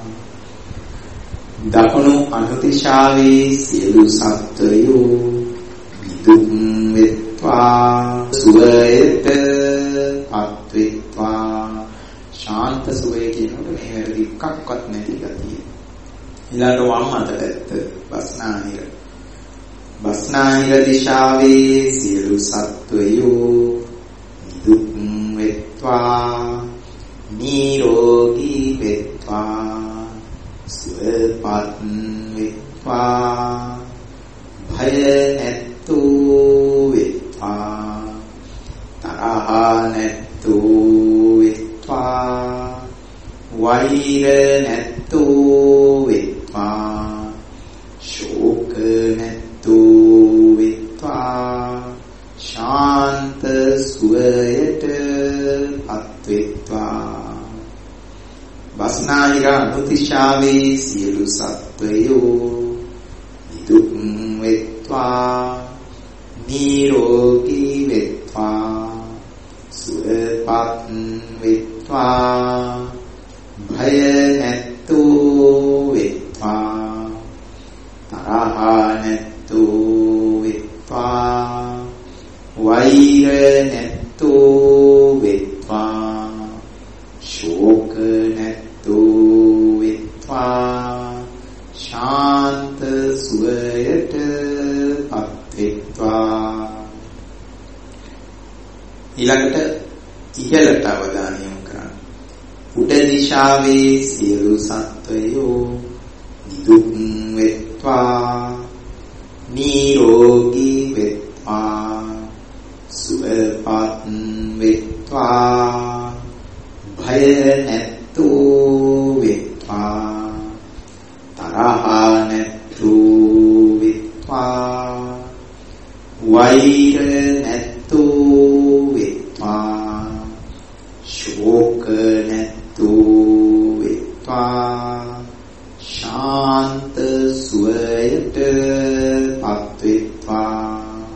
දකුණු අනුදිශාවේ සියලු සත්වයෝ නිදුක් වෙත්වා. සුවයට පත්වෙත්වා. ශාන්ත සුවය කියනකොට මේ වැරදි එකක්වත් නැති ගතිය. ඊළඟ වම් අත පැත්ත බස්නාහිර. බස්නාහිර දිශාවේ සියලු සත්වයෝ නිදුක් වෙත්වා. නිරෝගී වෙත්වා. සුවපත් වෙත්වා. භය නැත්තෝ වෙත්වා. තරහ නැත්තෝ වෙත්වා. වෛර නැත්තෝ වෙත්වා. ශෝක නැත්තෝ වෙත්වා. ශාන්ත සුවයට පත්වෙත්වා. බස්නාහිර අනුදිශාවේ සියලු සත්වයෝ නිදුක් වෙත්වා. නිරෝගී වෙත්වා. සුවපත් වෙත්වා. භය ශාන්ත සුවයට පත්වෙත්වා. ඊළඟට ඉහළට අවධානය යොමු කරන්න. උඩ දිශාවේ සියලු සත්වයෝ නිදුක් වෙත්වා, නිරෝගී වෙත්වා, සුවපත් වෙත්වා, භය නැත්තෝ වෙත්වා, තරහ නැත්තෝ වෙත්වා, වෛර නැත්තෝ වෙත්වා, ශෝක නැත්තෝ වෙත්වා, ශාන්ත සුවයට පත්වෙත්වා.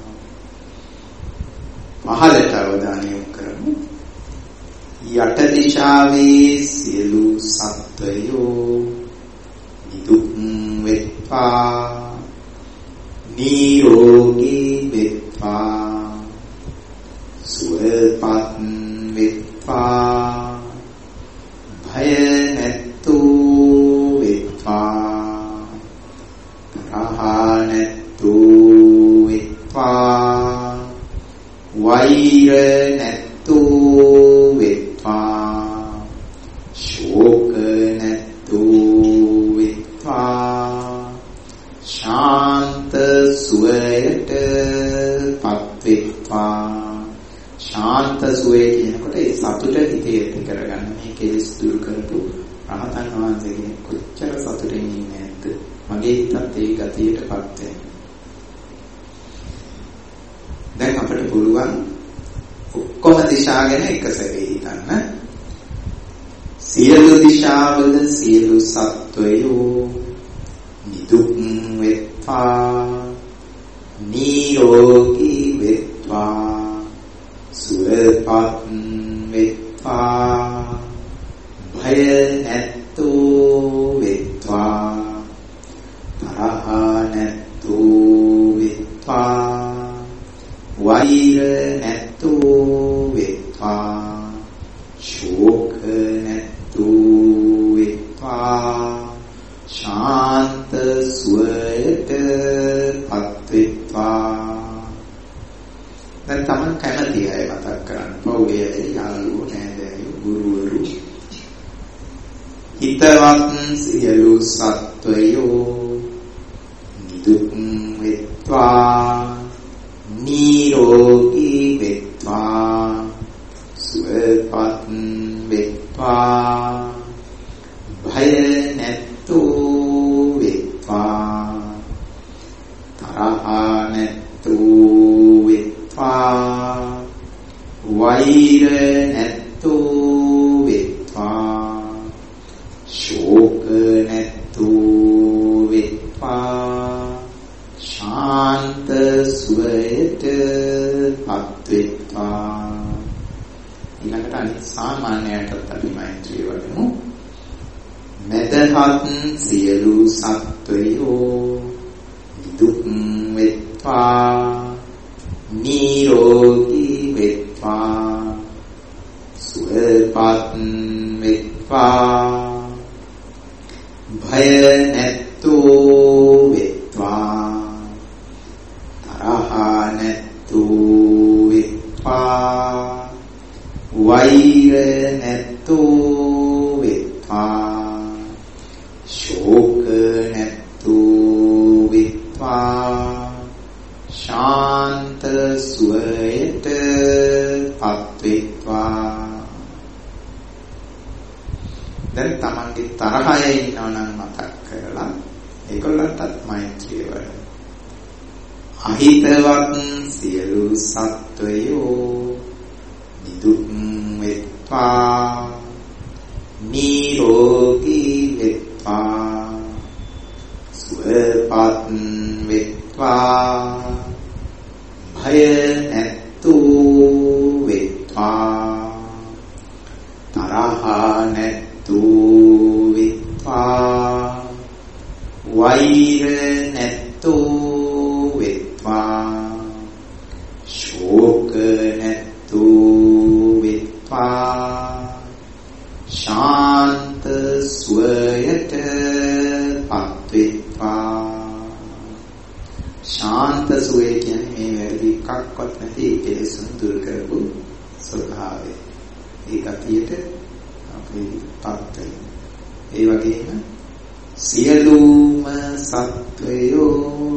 පහළට අවධානය යොමු කරමු. යට දිශාවේ සියලු සත්වයෝ නිදුක් වෙත්වා, නිරෝගී වෙත්වා, සුවපත් වෙත්වා, භය නැත්තෝ වෙත්වා, තරහ නැත්තෝ වෙත්වා, වෛර නැත්තෝ වෙත්වා, ශෝක නැත්තෝ වෙත්වා, ශාන්ත සුවයට පත්වෙත්වා. ශාන්ත සුවය කියනකොට ඒ සතුට හිතේ ඇති කරගන්න. මේ කෙලෙස් දුරු කරපු රහතන් වහන්සේගේ කොච්චර සතුටින් ඉන්නේ නැද්ද? මගේ හිතත් ඒ ගතියටපත් වෙනවා. දැන් අපිට පුළුවන් ඔක්කොම දිශා ගැන එක සැරේ හිතන්න. සියලු දිශාවල සියලු සත්වයෝ නිදුක් වෙත්වා, නිරෝගී වෙත්වා, සුවපත් වෙත්වා, භය නැත්තෝ වෙත්වා, තරහ නැත්තෝ වෙත්වා, වෛර නැත්තෝ වෙත්වා, ශෝක නැත්තෝ වෙත්වා, ශාන්ත සුවයට පත්වෙත්වා. දැන් තමන් කැමති අය මතක් කරන්න. පවුලේ යාළුවෝ, නෑදෑයෝ, ගුරුවරු, හිතවත් සියලු සත්වයෝ නිදුක් වෙත්වා, නිරෝගී වෙත්වා, සුවපත් වෙත්වා, භය නැත්තෝ වෙත්වා, තරහ නැත්තෝ වෙත්වා, වෛර නැත්තෝ වෙත්වා, ශෝක නැත්තෝ වෙත්වා, ශාන්ත සුවයට පත්වෙත්වා. ඊළඟට අනිත් සාමාන්‍යයටත් අපි මෛත්‍රිය වඩමු. මෙදහත් සියලු සත්වයෝ නිදුක් වෙත්වා, නිරෝගී වෙත්වා, සුවපත් වෙත්වා, භය නැත්තෝ වෙත්වා, තරහ නැත්තෝ වෙත්වා, වෛර නැත්තෝ වෙත්වා, ශෝක නැත්තෝ වෙත්වා, ශාන්ත සුවයට පත්වෙත්වා. දැන් තමන්ගේ තරහය ඉන්නවා නම් මතක් කරලා ඒගොල්ලන්ටත් මෛත්‍රිය වඩමු. අහිතවත් සියලු සත්වයෝ නිදුක් වෙත්වා, නිරෝගී වෙත්වා, සුවපත් වෙත්වා, භය නැත්තෝ වෙත්වා, තරහ නැත්තෝ වෙත්වා, වෛර නැත්තෝ වෙත්වා, ශෝක නැත්තෝ වෙත්වා, ශාන්ත සුවයට පත් පත්වෙත්වා. ශාන්ත සුවය කියන්නේ මේ වැඩි එකක්වත් නැති කෙලෙසුන් දුරු කරපු ස්වභාවය. ඒ ගතියට අපි පත් වෙනවා. ඒ වගේම සියලුම සත්වයෝ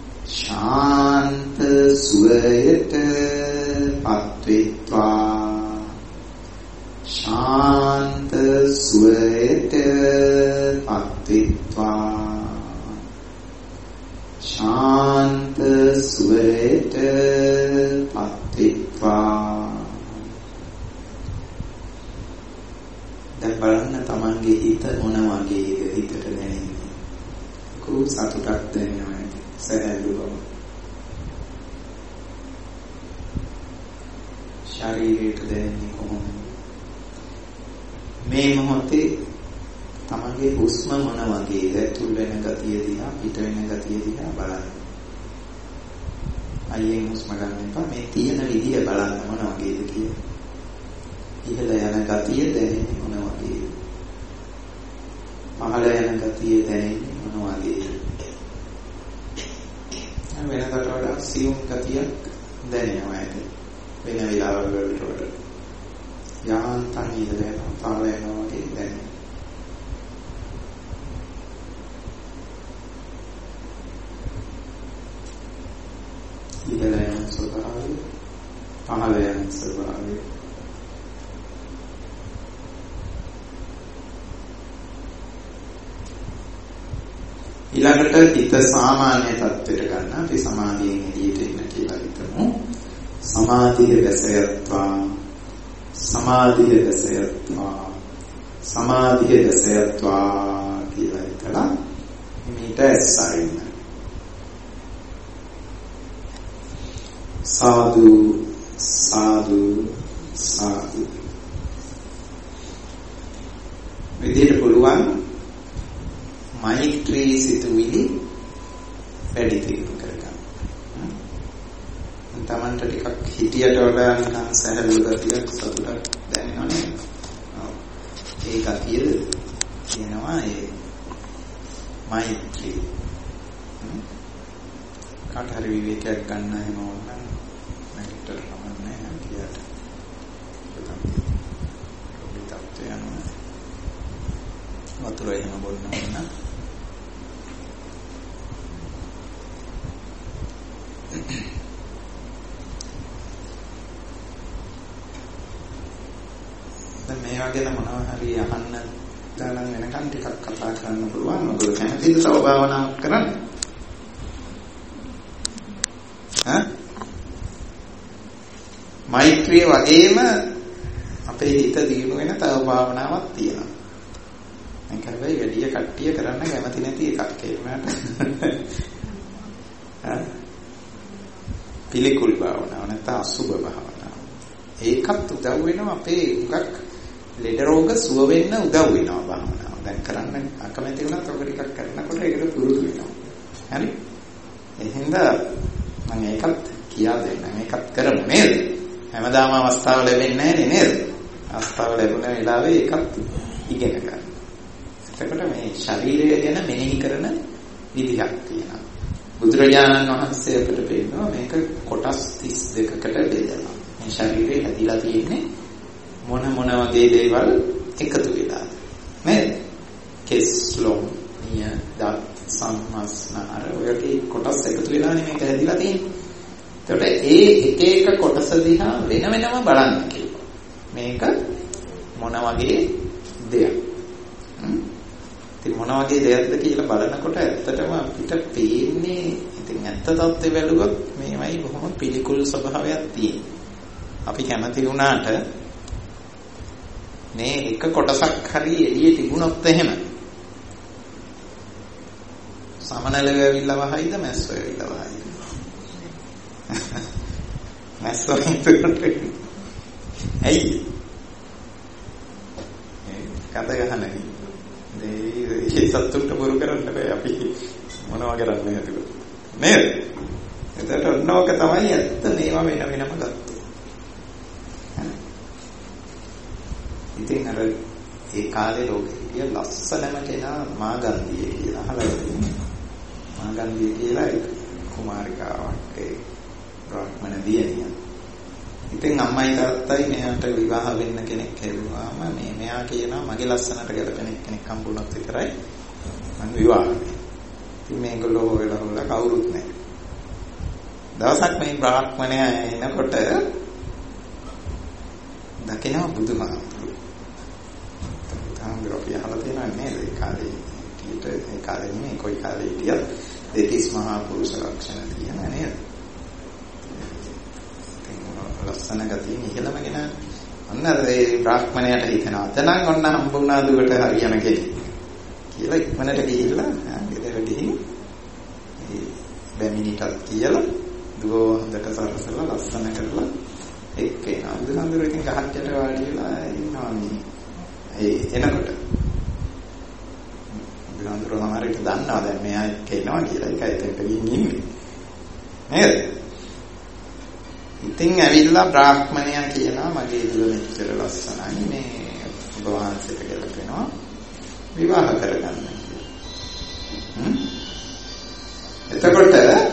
ශාන්ත සුවයට පත්වෙත්වා. ශාන්ත සුවයට පත්වෙත්වා. ශාන්ත සුවයට පත්වෙත්වා. දැන් බලන්න තමන්ගේ හිත මොන වගේද හිතට දැනෙන්නේ. කොහොම සතුටක් දැනෙනවද? සැහැල්ලුව. ශරීරයට දැනෙන්නේ කොහොමද? මේ මොහොතේ තමන්ගේ හුස්ම මොන වගේද? ඇතුල් වෙන ගතිය දිහා පිට වෙන ගතිය දිහා බලන්න. අයියෙන් හුස්ම ගන්න එපා. මේ තියෙන විදිය බලන්න මොන වගේද කියලා. ඉහළ යන ගතිය දැනෙන්නේ මොන වගේද? පහළ යන ගතිය දැනෙන්නේ මොන වගේද? වෙනකට වඩා සියුම් ගතියක් දැනෙනවා ඇත. වෙන වෙලාවල් වලට වඩා. යාන්තම් ඉහළ යනවා පහළ යනවා වගේ දැනෙනවා. ඉහළ යන ස්වභාවය, පහළ යන ස්වභාවය. ඊළඟට හිත සාමාන්‍ය තත්ත්වයට ගන්න අපි සමාධියෙන් එළියට එන්න කියලා හිතමු. සමාධිය වැසයත්වා. සමාධිය වැසයත්වා. සමාධිය වැසයත්වා කියලා හිතලා මේට ඇස්සරින්න. සාදු සාදු සාදු. විදියට පුළුවන් මෛත්‍රී සිතුවිලි වැඩි දියුණු කරගන්න. තමන්ට ටිකක් හිතියට වඩා නිකන් සැහැල්ලු ගතියක් සතුටක් දැනෙනවා නේද? ඔව්. ඒ ගතිය කියනවා ඒ මෛත්‍රී. කාට හරි විවේකයක් ගන්න එහෙම ඕන නම් නැගිටට කමන්නේ නැහැ කියට. ඔබිටත් යනවා. වතුර එහෙම බොන්න ඕන නම් දැන් මේ වගේ මොනවා හරි අහන්න දානම් වෙනකන් ටිකක් කතා කරන්න පුළුවන්. මොකද කැමතිද තව භාවනාවක් කරන්න? ඈ මෛත්‍රිය වගේම අපේ හිත දියුණු වෙන තව භාවනාවක් තියෙනවා. මේක හැබැයි වැඩි කට්ටිය කරන්න කැමති නැති එකක් ඒ වුණාට. ඈ පිළිකුල් භාවනාව නැත්නම් අසුබ භාවනාව. ඒකත් උදව් වෙනවා අපේ මුගක් ලෙඩ රෝග සුව වෙන්න උදව් වෙනවා භාවනාව. දැන් කරන්න අකමැති වුණත් ඔක ටිකක් කරනකොට ඒකට පුරුදු වෙනවා. හරි? එහෙනම් මම ඒකත් කියා දෙන්නම්. ඒකත් කරමු නේද? හැමදාම අවස්ථාව ලැබෙන්නේ නැහැ නේද? අවස්ථාව ලැබුණ වෙලාවේ ඒකත් ඉගෙන ගන්න. එතකොට මේ ශරීරය ගැන මෙනෙහි කරන විදිහක් තියෙනවා. බුදුරජාණන් වහන්සේ අපිට පෙන්නනවා මේක කොටස් තිස් දෙකකට බෙදලා. මේ ශරීරය හැදිලා තියෙන්නේ මොන මොන වගේ දේවල් එකතු වෙලාද? නේද? කෙස්, ලොම්, නිය, දත්, සම්මස්නාර ඔයගේ කොටස් එකතු වෙලානේ මේක හැදිලා තියෙන්නේ. එතකොට ඒ එක එක කොටස දිහා වෙන වෙනම බලන්න කියනවා. මේක මොන වගේ දෙයක්? ඉතින් මොන වගේ දෙයක්ද කියලා බලනකොට ඇත්තටම අපිට පේන්නේ ඉතින් ඇත්ත තත්ත්වය බැලුවොත් මේවයි බොහොම පිළිකුල් ස්වභාවයක් තියෙනවා. අපි කැමති වුණාට මේ එක කොටසක් හරි එළියේ තිබුණොත් එහෙම සමනලව ඇවිල්ලා වහයිද මැස්සෝ ඇවිල්ලා වහයිද? මැස්සෝ හිතුවට ඇයි? ඒ කත ගහන්නේ ඒ සතුටට බොරු කරන්න බෑ අපි මොනවා කරන්නේ හිතුව නේද? එතකොට ඔන්නෝක තමයි ඇත්ත මේවා වෙන වෙනම ගත්තා. ඉතින් අර ඒ කාලේ ලෝකෙ හිටිය ලස්සනම කෙනා මාගන්ධිය කියලා අහලා තියෙනවා. මාගන්ධිය කියලා කුමාරිකාවක් ඒ බ්‍රාහ්මණ දියණිය. ඉතින් අම්මයි තාත්තයි මෙයාට විවාහ වෙන්න කෙනෙක් හේවුවාම මේ මෙයා කියනවා මගේ ලස්සනට ගැලපෙන කෙනෙක් හම්බුනොත් විතරයි මම විවාහ වෙන්නේ. ඉතින් මේගොල්ලෝ හොයලා හොයලා කවුරුත් නැහැ. දවසක් මේ බ්‍රාහ්මණයා එනකොට දකිනවා බුදුහාමුදුරුවෝ. බුදුහාමුදුරුවෝ කියහලා තියෙනවා නේද ඒ කාලේ ඊට ඒ කාලේ නෙමෙයි කොයි කාලේ හිටියත් දෙතිස් මහා පුරුෂ ලක්ෂණ තියෙනවා නේද? ලස්සන ගතිය ඉහෙලම ගෙන අන්න ඒ බ්‍රාහ්මණයට හිතෙනවා අතනම් ඔන්න හම්බුණා දුකට හරියන කෙනෙක් කියලා ඉක්මනට ගිහිල්ලා ගෙදර ගිහින් ඒ බැමිණිටත් කියලා දුව හොඳට සරසලා ලස්සන කරලා එක්කේ අඳුනඳුර ඉතින් ගහකට වාඩි වෙලා ඉන්නවා මේ ඒ එනකොට අඳුනඳුර හමාරට දන්නවා දැන් මෙයා එක්ක එනවා කියලා ඒකයි එතනට ගිහින් ඉන්නේ නේද? ඉතින් ඇවිල්ලා බ්‍රාහ්මණයා කියනවා මගේ දුව මෙච්චර ලස්සනයි මේ ඔබ වහන්සේට ගැලපෙනවා විවාහ කරගන්න කියලා. එතකොට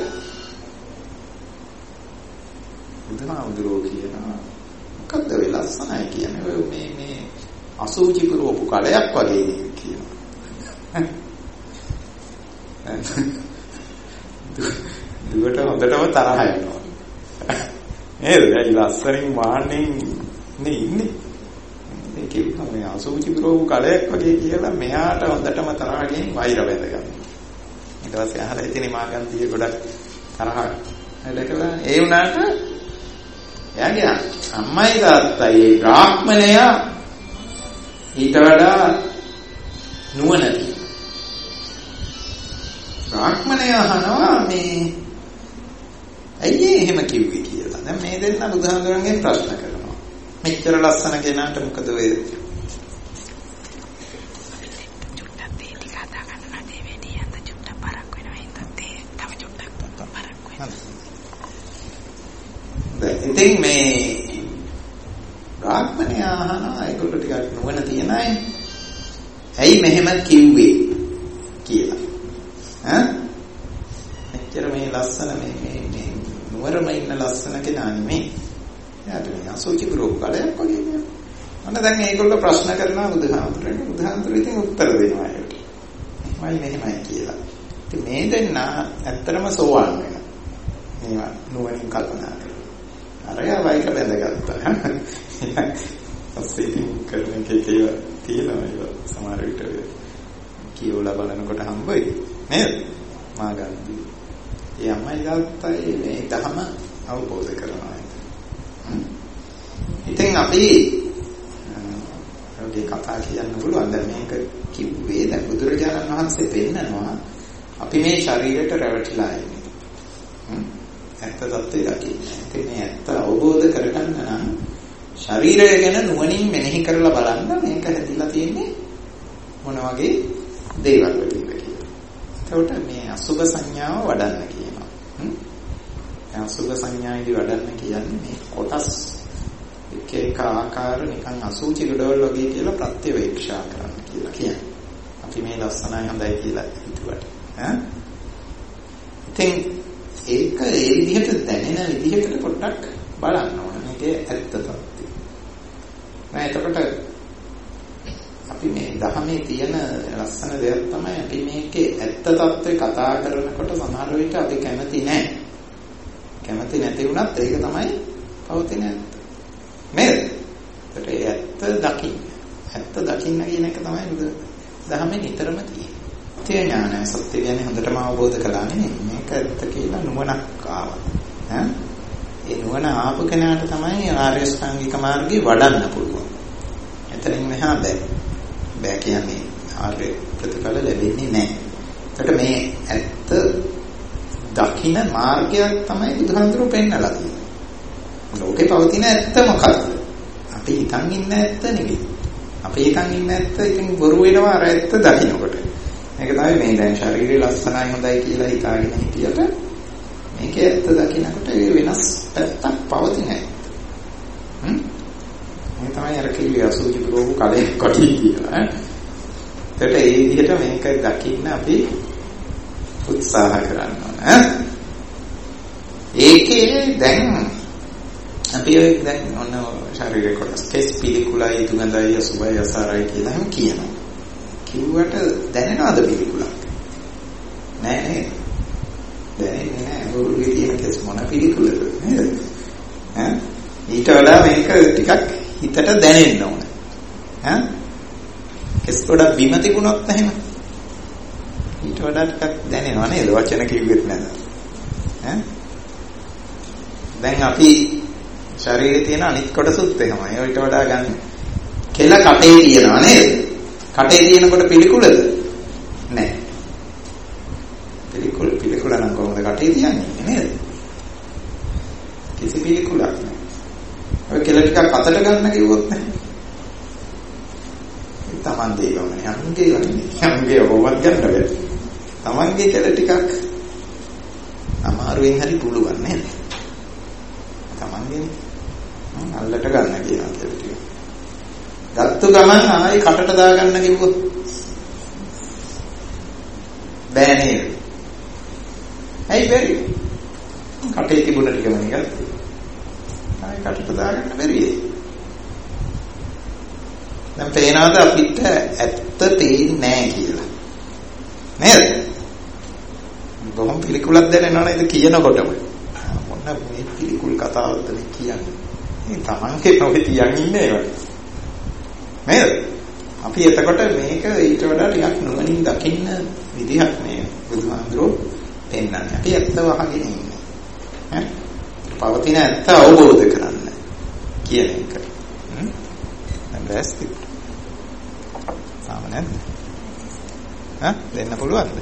බුදුහාමුදුරුවෝ කියනවා මොකද්ද වෙ ලස්සනයි කියන්නේ ඔය මේ මේ අසූචි පුරවපු කලයක් වගේ කියනවා. දුවට හොඳටම තරහ යනවා. නේද? ඒ ලස්සරින් වාන්නේ නේ ඉන්නේ. මේ කිව්වා මේ අසුචි පුරවපු කලයක් වගේ කියලා මෙයාට හොඳටම තරහකින් වෛර බැඳගන්න. ඊට පස්සේ අහලා ඉතින් මාගන්තිය ගොඩක් තරහ හැදකලා ඒ වුණාට එයාගේ අම්මයි තාත්තයි බ්‍රාහ්මණයා ඊට වඩා නුවණති. බ්‍රාහ්මණයා අහනවා මේ ඇයි එහෙම කිව්වේ කියලා. දැන් මේ දෙන්න බුදුහාමුදුරන්ගෙන් ප්‍රශ්න කරනවා. මෙච්චර ලස්සන කෙනාට මොකද වෙන්නේ? චුට්ටක් තේ ටික හදා ගන්න නැතේ වෙඩි යන්න චුට්ටක් පරක් වෙනවා හින්දා තේ තව චුට්ටක් පරක් වෙනවා. ඉතින් මේ බ්‍රාහ්මණයා අහනවා ඒකට ටිකක් නුවණ තියන අය. ඇයි මෙහෙම කිව්වේ කියලා. ඈ? මෙච්චර මේ ලස්සන මේ මේ මේ නුවරම ඉන්න ලස්සන කෙනා නෙමෙයි. එයාට මේ අසෝචි ගුරුප් කලයක් වගේ නේ. අන්න දැන් මේගොල්ලෝ ප්‍රශ්න කරනවා බුදුහාමුදුරන්ට. බුදුහාමුදුරු ඉතින් උත්තර දෙනවා ඒකට. මයි මෙහෙමයි කියලා. ඉතින් මේ දෙන්න ඇත්තටම සෝවාන් වෙනවා. මේවා නුවණින් කල්පනා කරලා. අරයා වයික බැඳගත්තා. අස්සිතින් කරන කේකේ තියෙනවා ඒක සමහර විට කියවලා බලනකොට හම්බෙයි. නේද? මාගන්දී ඒ අම්මයි තාත්තයි මේ ධර්ම අවබෝධ කරනවා. ඉතින් අපි ඔය කතා කියන්න පුළුවන් දැන් මේක කිව්වේ දැන් බුදුරජාණන් වහන්සේ පෙන්නනවා අපි මේ ශරීරයට රැවටිලා ඉන්නේ. ඇත්ත தත්ත්වය දකින්න. ඉතින් මේ ඇත්ත අවබෝධ කරගන්න නම් ශරීරය ගැන නුවණින් මෙනෙහි කරලා බලන්න මේක හැදිලා තියෙන්නේ මොන වගේ දේවල් වලින්ද කියලා. එතකොට මේ අසුභ සංඥාව වඩන්න කියනවා. ඒ අසුභ සංඥාවේදී වඩන්න කියන්නේ මේ කොටස් එක එක ආකාර නිකන් අසුචි ගඩවල් වගේ කියලා ප්‍රත්‍යවේක්ෂා කරන්න කියලා කියන්නේ. අපි මේ ලස්සනයි හොඳයි කියලා හිතුවට. ඈ? ඉතින් ඒක ඒ විදිහට දැනෙන විදිහට පොඩ්ඩක් බලන්න ඕන. මේකේ ඇත්ත තත්ත්වය. නෑ එතකොට අපි මේ ධර්මයේ තියෙන ලස්සන දෙයක් තමයි අපි මේකේ ඇත්ත తත්වේ කතා කරනකොට සමහර විට අපි කැමති නැහැ. කැමති නැති වුණත් ඒක තමයි පවතින ඇත්ත. නේද? ඒකට ඒ ඇත්ත දකින්න. ඇත්ත දකින්න කියන එක තමයි බුදු ධර්මයේ නිතරම තියෙන්නේ. තේ ඥානය සත්‍ය කියන්නේ හොඳටම අවබෝධ කළා නෙමෙයි. මේක ඇත්ත කියලා නුවණක් ආවා. ඈ? ඒ නුවණ ආපු කෙනාට තමයි ආර්ය ශ්‍රාංගික මාර්ගේ වඩන්න පුළුවන්. එතනින් මෙහා බෑ. බෑ කියන්නේ ආර්ය ප්‍රතිඵල ලැබෙන්නේ නැහැ. ඒකට මේ ඇත්ත දකින්න මාර්ගයක් තමයි බුදුහාමුදුරුවෝ පෙන්නලා තියෙන්නේ. ලෝකේ පවතින ඇත්ත මොකක්ද? අපි හිතන් ඉන්න ඇත්ත නෙවෙයි. අපි හිතන් ඉන්න ඇත්ත ඉතින් බොරු වෙනවා අර ඇත්ත දකින්නකොට. මේක තමයි මේ දැන් ශරීරය ලස්සනයි හොඳයි කියලා හිතාගෙන හිටියට මේකේ ඇත්ත දකින්නකොට ඒ වෙනස් පැත්තක් පවතින ඇත්ත. හ්ම්? මේ තමයි අර කිව්වේ අසුචි ප්‍රෝපු කලේ කොටි කියලා. ඒකට ඒ විදිහට මේක දකින්න අපි උත්සාහ කරන්න ඕන. ඒකේ දැන් අපි දැන් ඔන්න ශරීරේ කොටස් කෙස් පිළිකුලයි දුගඳයි අසුබයි අසාරයි කියලා එහෙම කියනවා. කිව්වට දැනෙනවද පිළිකුලක්? නෑ නේද? දැනෙන්නේ නෑ. ඔළුවේ තියෙන කෙස් මොන පිළිකුලද නේද? ඈ ඊට වඩා මේක ටිකක් හිතට දැනෙන්න ඕන. ඈ කෙස් ගොඩක් බිම තිබුණොත් එහෙම ඊට වඩා ටිකක් දැනෙනවා නේද? වචන කිව්වෙත් නැද? ඈ දැන් අපි ශරීරයේ තියෙන අනිත් කොටසුත් එහෙමයි. ඊට වඩා ගන්න. කෙල කටේ තියෙනවා නේද? කටේ තියෙනකොට පිළිකුලද? නෑ. පිළිකුල පිළිකුල නම් කොහොමද කටේ තියන්නේ නේද? කිසි පිළිකුලක් නෑ. ඔය කෙල ටිකක් අතට ගන්න කිව්වොත් නෑ. තමන් දෙයවනේ අන්ගේ වනේ. අන්ගේ ඔබවත් ගන්න බෑ. තමන්ගේ කෙල ටිකක් අමාරුවෙන් හරි පුළුවන් නේද? තමන්ගේ අල්ලට ගන්න කියනවා කියලා ටික. ගත්තු ගමන් ආයි කටට දාගන්න කිව්වොත් බෑ නේද? ඇයි බැරි? කටේ තිබුණ ටිකම නිකන් ආයි කටට දාගන්න බැරියි. දැන් පේනවාද අපිට ඇත්ත තේින්නේ නැහැ කියලා. නේද? බොහොම පිළිකුලක් දැනෙනවා නේද කියනකොටම. මොන මේ පිළිකුල් කතාවක්ද මේ කියන්නේ? මේ තමන්ගේ නොවේ තියන් ඉන්නේ ඒවා. නේද? අපි එතකොට මේක ඊට වඩා ටිකක් නුවණින් දකින්න විදිහක් මේ බුදුහාමුදුරුවෝ පෙන්නන්නේ. අපි ඇත්ත වහගෙන ඉන්නේ. ඈ? පවතින ඇත්ත අවබෝධ කරන්න කියන එක. හ්ම්? දැන් බැස්ති. සාමාන්‍යයෙන් ඈ දෙන්න පුළුවන්ද?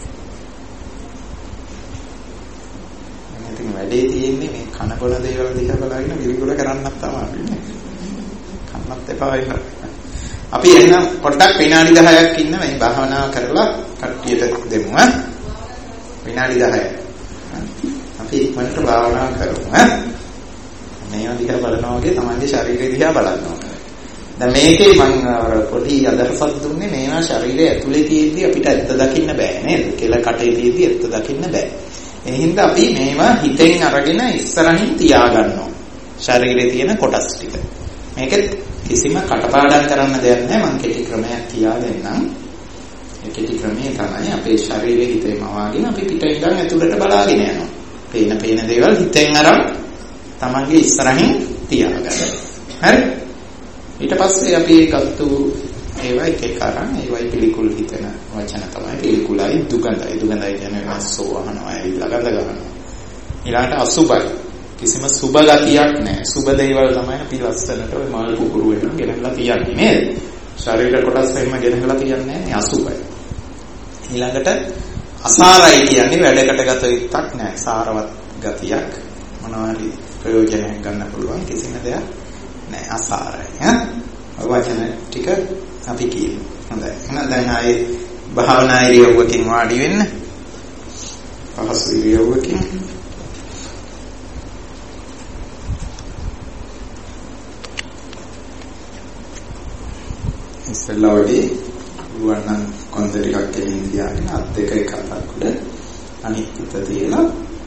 ඉතින් වැඩේ තියෙන්නේ මේ කන බොන දේවල් දිහා බලාගෙන විවිධ කරන්නත් තමයි නේ. කන්නත් එපා වෙන්න. අපි එහෙනම් පොඩ්ඩක් විනාඩි දහයක් ඉන්න මේ භාවනා කරලා කට්ටියට දෙමු ඈ. විනාඩි දහයක්. අපි ඉක්මනට භාවනා කරමු ඈ. මේවා දිහා බලනවා වගේ තමන්ගේ ශරීරය දිහා බලනවා. දැන් මේකේ මම පොඩි අදහසක් දුන්නේ මේවා ශරීරය ඇතුලේ තියෙද්දි අපිට ඇත්ත දකින්න බෑ නේද? කෙල කටේ තියෙද්දි ඇත්ත දකින්න බෑ. ඒ හින්දා අපි මේවා හිතෙන් අරගෙන ඉස්සරහින් තියාගන්නවා. ශරීරයේ තියෙන කොටස් ටික. මේක කිසිම කටපාඩම් කරන්න දෙයක් නැහැ. මම කෙටි ක්‍රමයක් කියා දෙන්නම්. ඒ කෙටි ක්‍රමය තමයි අපේ ශරීරයේ හිතේම වාගෙන අපි පිටින් ඉඳන් ඇතුළට බලාගෙන යනවා. පේන පේන දේවල් හිතෙන් අරන් තමන්ගේ ඉස්සරහින් තියාගන්න. හරි? ඊට පස්සේ අපි ඒකත්තු ඒවා එක එක අරන් ඒවයි පිළිකුල් හිතන වචන තමයි පිළිකුලයි දුගඳයි. දුගඳයි කියන්නේ රසෝ අහනවා ඇවිල්ලා ගඳ ගන්නවා. ඊළඟට අසුබයි. කිසිම සුබ ගතියක් නැහැ. සුබ දේවල් තමයි අපි ලස්සනට ඔය මල් පුපුරු වෙන ගෙනල්ලා තියන්නේ නේද? ශරීර කොටස් එහෙම ගෙනල්ලා තියන්නේ නැහැ. අසුබයි. ඊළඟට අසාරයි කියන්නේ වැඩකට ගත යුත්තක් නැහැ. සාරවත් ගතියක් මොනවා හරි ප්‍රයෝජනයක් ගන්න පුළුවන් කිසිම දෙයක් නැහැ. අසාරයි. ඈ වචන ටික අපි කියමු. හොඳයි. එහෙනම් දැන් ආයේ භාවනා ඉරියව්වකින් වාඩි වෙන්න. පහසු ඉරියව්වකින්. ඉස්සෙල්ලා වගේ වුණා කොන්ද ටිකක් කෙලින් තියාගෙන අත් දෙක එක අතක් උඩ අනිත් අත තියලා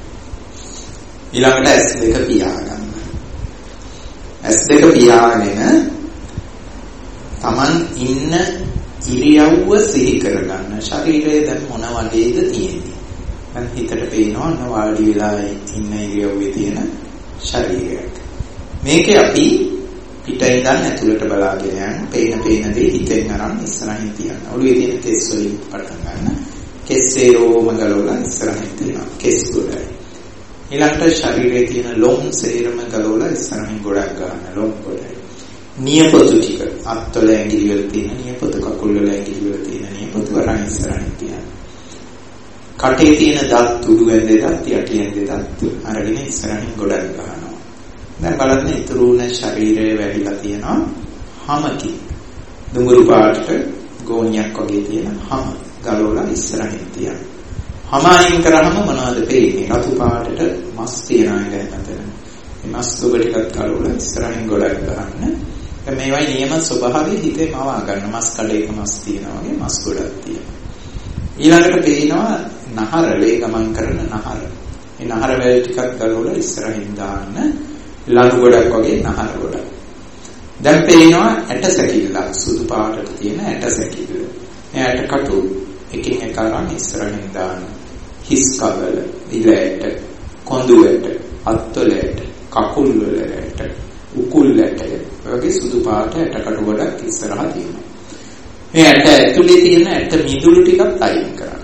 ඊළඟට ඇස් දෙක පියාගන්න. ඇස් දෙක පියාගෙන Taman ඉන්න ඉරියව්ව සිහි කරගන්න. ශරීරයේ දැන් මොන වගේද තියෙන්නේ? දැන් හිතට පේනවා න වාඩි වෙලා ඉන්න ඉරියව්වේ තියෙන ශරීරයක්. මේකේ අපි පිටින් ඉඳන් ඇතුළට බලාගෙන යන පේන පේන දේ හිතෙන් අරන් ඉස්සරහින් තියන්න. ඔළුවේ තියෙන කෙස් වලින් පටන් ගන්න. කෙස්සේ රෝම ගලවලා ඉස්සරහින් තියනවා. කෙස් ගොඩයි. ඊළඟට ශරීරයේ තියෙන ලොම් සේරම ගලවලා ඉස්සරහින් ගොඩක් ගන්න. ලොම් ගොඩයි. නියපොතු ටික අත්වල ඇඟිලි වල තියෙන නියපොතු කකුල් වල ඇඟිලි වල තියෙන නියපොතු වරන් ඉස්සරහින් තියන්න. කටේ තියෙන දත් උඩු ඇඳේ දත් යටි ඇඳේ දත් අරගෙන ඉස්සරහින් ගොඩක් ගන්නවා. දැන් බලන්න ඉතුරු වුණ ශරීරය වැහිලා තියෙනවා හමකින්. දුඹුරු පාටට ගෝණියක් වගේ තියෙන හම ගලවලා ඉස්සරහින් තියන්න. හම අයින් කරාම මොනවද පේන්නේ? රතු පාටට මස් තියනවා නේද මෙතන. මේ මස් දුක ටිකක් ගලවලා ඉස්සරහින් ගොඩක් ගන්න. දැන් මේවයි නියම ස්වභාවය හිතේ මවා ගන්න. මස් කඩේක මස් තියනවා වගේ මස් ගොඩක් තියෙනවා. ඊළඟට පේනවා නහර වේ ගමන් කරන නහර. මේ නහර වැල් ටිකක් ගලවලා ඉස්සරහින් දාන්න ලණු ගොඩක් වගේ නහර ගොඩක්. දැන් පේනවා ඇට සැකිල්ලක් සුදු පාටට තියෙන ඇට සැකිල්ල. මේ ඇට කටු එකින් එක අරන් ඉස්සරහින් දාන්න. හිස් කබල, ඉලැට, කොඳු ඇට, අත්වල ඇට, කකුල් වල ඇට, උකුල් ඇට වගේ සුදු පාට ඇට කටු ගොඩක් ඉස්සරහා තියෙනවා. මේ ඇට ඇතුලේ තියෙන ඇට මිදුළු ටිකක් අයින් කරන්න.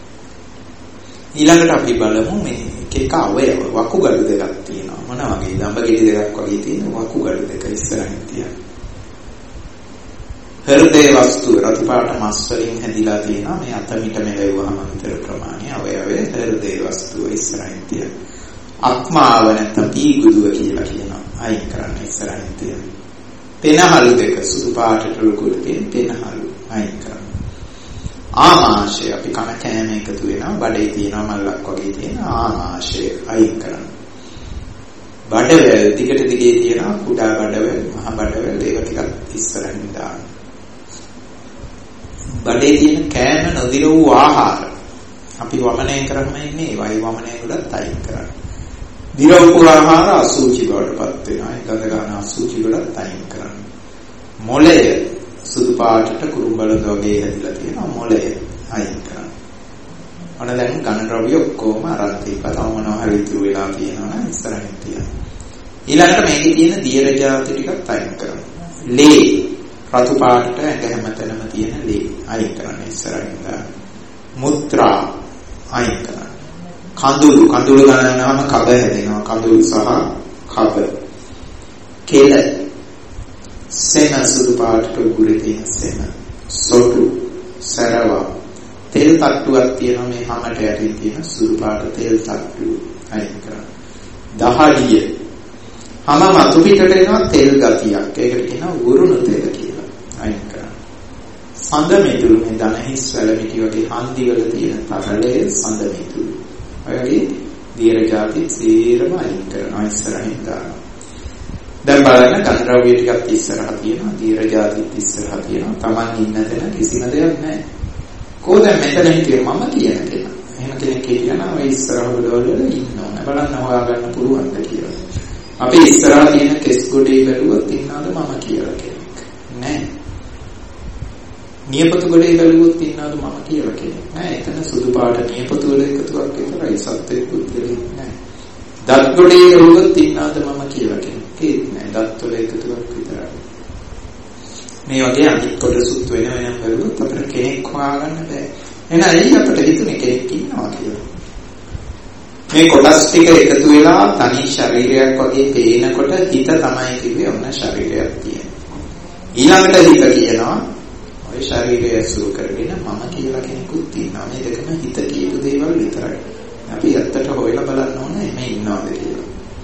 ඊළඟට අපි බලමු මේ එක අවයව වකුගඩු දෙකක් තියෙනවා. මොන වගේ දඹගෙඩි දෙකක් වගේ තියෙන වකුගඩු දෙක ඉස්සරහින් තියෙනවා. හෘදේ වස්තුව රතු පාට මස් වලින් හැදිලා තියෙනවා. මේ අත මිට මෙලෙව්වහම විතර ප්‍රමාණය අවයවයේ හෘදේ වස්තුව ඉස්සරහින් තියෙනවා. අක්මාව නැත්නම් පීගුදුව කියලා කියනවා. අයින් කරන්න ඉස්සරහින් තියෙනවා. පෙනහළු දෙක සුදු පාටට ලකුණු තියෙන පෙනහළු අයින් කරන්න. ආමාශය අපි කන කෑම එකතු වෙනවා. බඩේ තියෙනවා මල්ලක් වගේ තියෙන ආමාශය අයින් කරන්න. බඩවැල් දිගට දිගේ තියෙනවා කුඩා බඩවැල් මහ බඩවැල් ඒක ටිකක් ඉස්සරහින් දාන්න. බඩේ තියෙන කෑම නොදිර වූ ආහාර අපි වමනය කරගෙන ඉන්නේ වයි වමනය වලත් අයින් කරන්න. දිරවපු ආහාර අසුචි වලටපත් වෙනවා. ඒ ගඳ ගන්න අසුචි වලත් අයින් කරන්න. මොළය සුදු පාටට කුරුම්බලද වගේ හැදිලා තියෙනවා. මොළය අයින් කරන්න. ඔන්න දැන් ඝන ද්‍රව්‍ය ඔක්කොම අරන් තියපා තව මොනවා හරි ඉතුරු වෙලා තියෙනවා නම් ඉස්සරහින් තියන්න. ඊළඟට මේකේ තියෙන දියර જાති ටිකත් අයින් කරන්න. ලේ රතු පාටට ඇඟ හැමතැනම තියෙන ලේ අයින් කරන්න ඉස්සරහින් දාන්න. මුත්‍රා අයින් කරන්න. කඳුළු කඳුළු ගණනාම කබ හැදෙනවා. කඳුළු සහ කබ. කෙල සෙන සුදු පාටට උගුරේ තියෙන සෙන. සොටු සරව තෙල් තට්ටුවක් තියෙනවා මේ හැමට යටින් තියෙන සුදු පාට තෙල් තට්ටු අයින් කරන්න. දහඩිය හැම මතු පිටට එනවා තෙල් ගතියක්. ඒකට කියනවා වුරුණු තෙල කියලා. අයින් කරන්න. සඳ මිදුළු මේ දන හිස් වල මිටි වගේ හන්දි වල තියෙන තරලයේ සඳ මිදුළු. ඔයගේ දියර જાති සීරම අයින් කරනවා ඉස්සරහින් දානවා. දැන් බලන්න ඝන ද්‍රව්‍ය ටිකක් ඉස්සරහා තියෙනවා. දියර જાති ඉස්සරහා තියෙනවා. Taman ඉන්න තැන කිසිම දෙයක් නැහැ. කොහොමද මෙතන හිටියේ මම කියන කෙනා. එහෙම කෙනෙක් කියනවා ඔය ඉස්සරහ වල ඉන්නවා. බලන්න හොයාගන්න පුළුවන්ද කියලා. අපි ඉස්සරහා තියෙන කෙස් ගොඩේ බැලුවොත් ඉන්නවද මම කියලා කෙනෙක්. නැහැ. නියපොතු ගොඩේ බැලුවොත් ඉන්නවද මම කියලා කෙනෙක්. නැහැ. එතන සුදු පාට නියපොතු වල එකතුවක් විතරයි සත්‍යයේ පුද්ගලෙක් නැහැ. දත් ගොඩේ බැලුවොත් ඉන්නවද මම කියලා කෙනෙක්. ඒත් නැහැ. දත් වල එකතුවක් විතරයි. මේ වගේ අනිත් කොටසුත් වෙන වෙනම බැලුවොත් අපිට කෙනෙක් හොයාගන්න බෑ. එහෙනම් ඇයි අපිට හිතුනේ කෙනෙක් ඉන්නවා කියලා. මේ කොටස් ටික එකතු වෙලා තනි ශරීරයක් වගේ පේනකොට හිත තමයි කිව්වේ ඔන්න ශරීරයක් තියෙනවා. ඊළඟට හිත කියනවා ඔය ශරීරය ඇසුරු කරගෙන මම කියලා කෙනෙකුත් ඉන්නවා. මේ දෙකම හිත කියපු දේවල් විතරයි. අපි ඇත්තට හොයලා බලන්න ඕනේ මේ ඉන්නවද කියලා.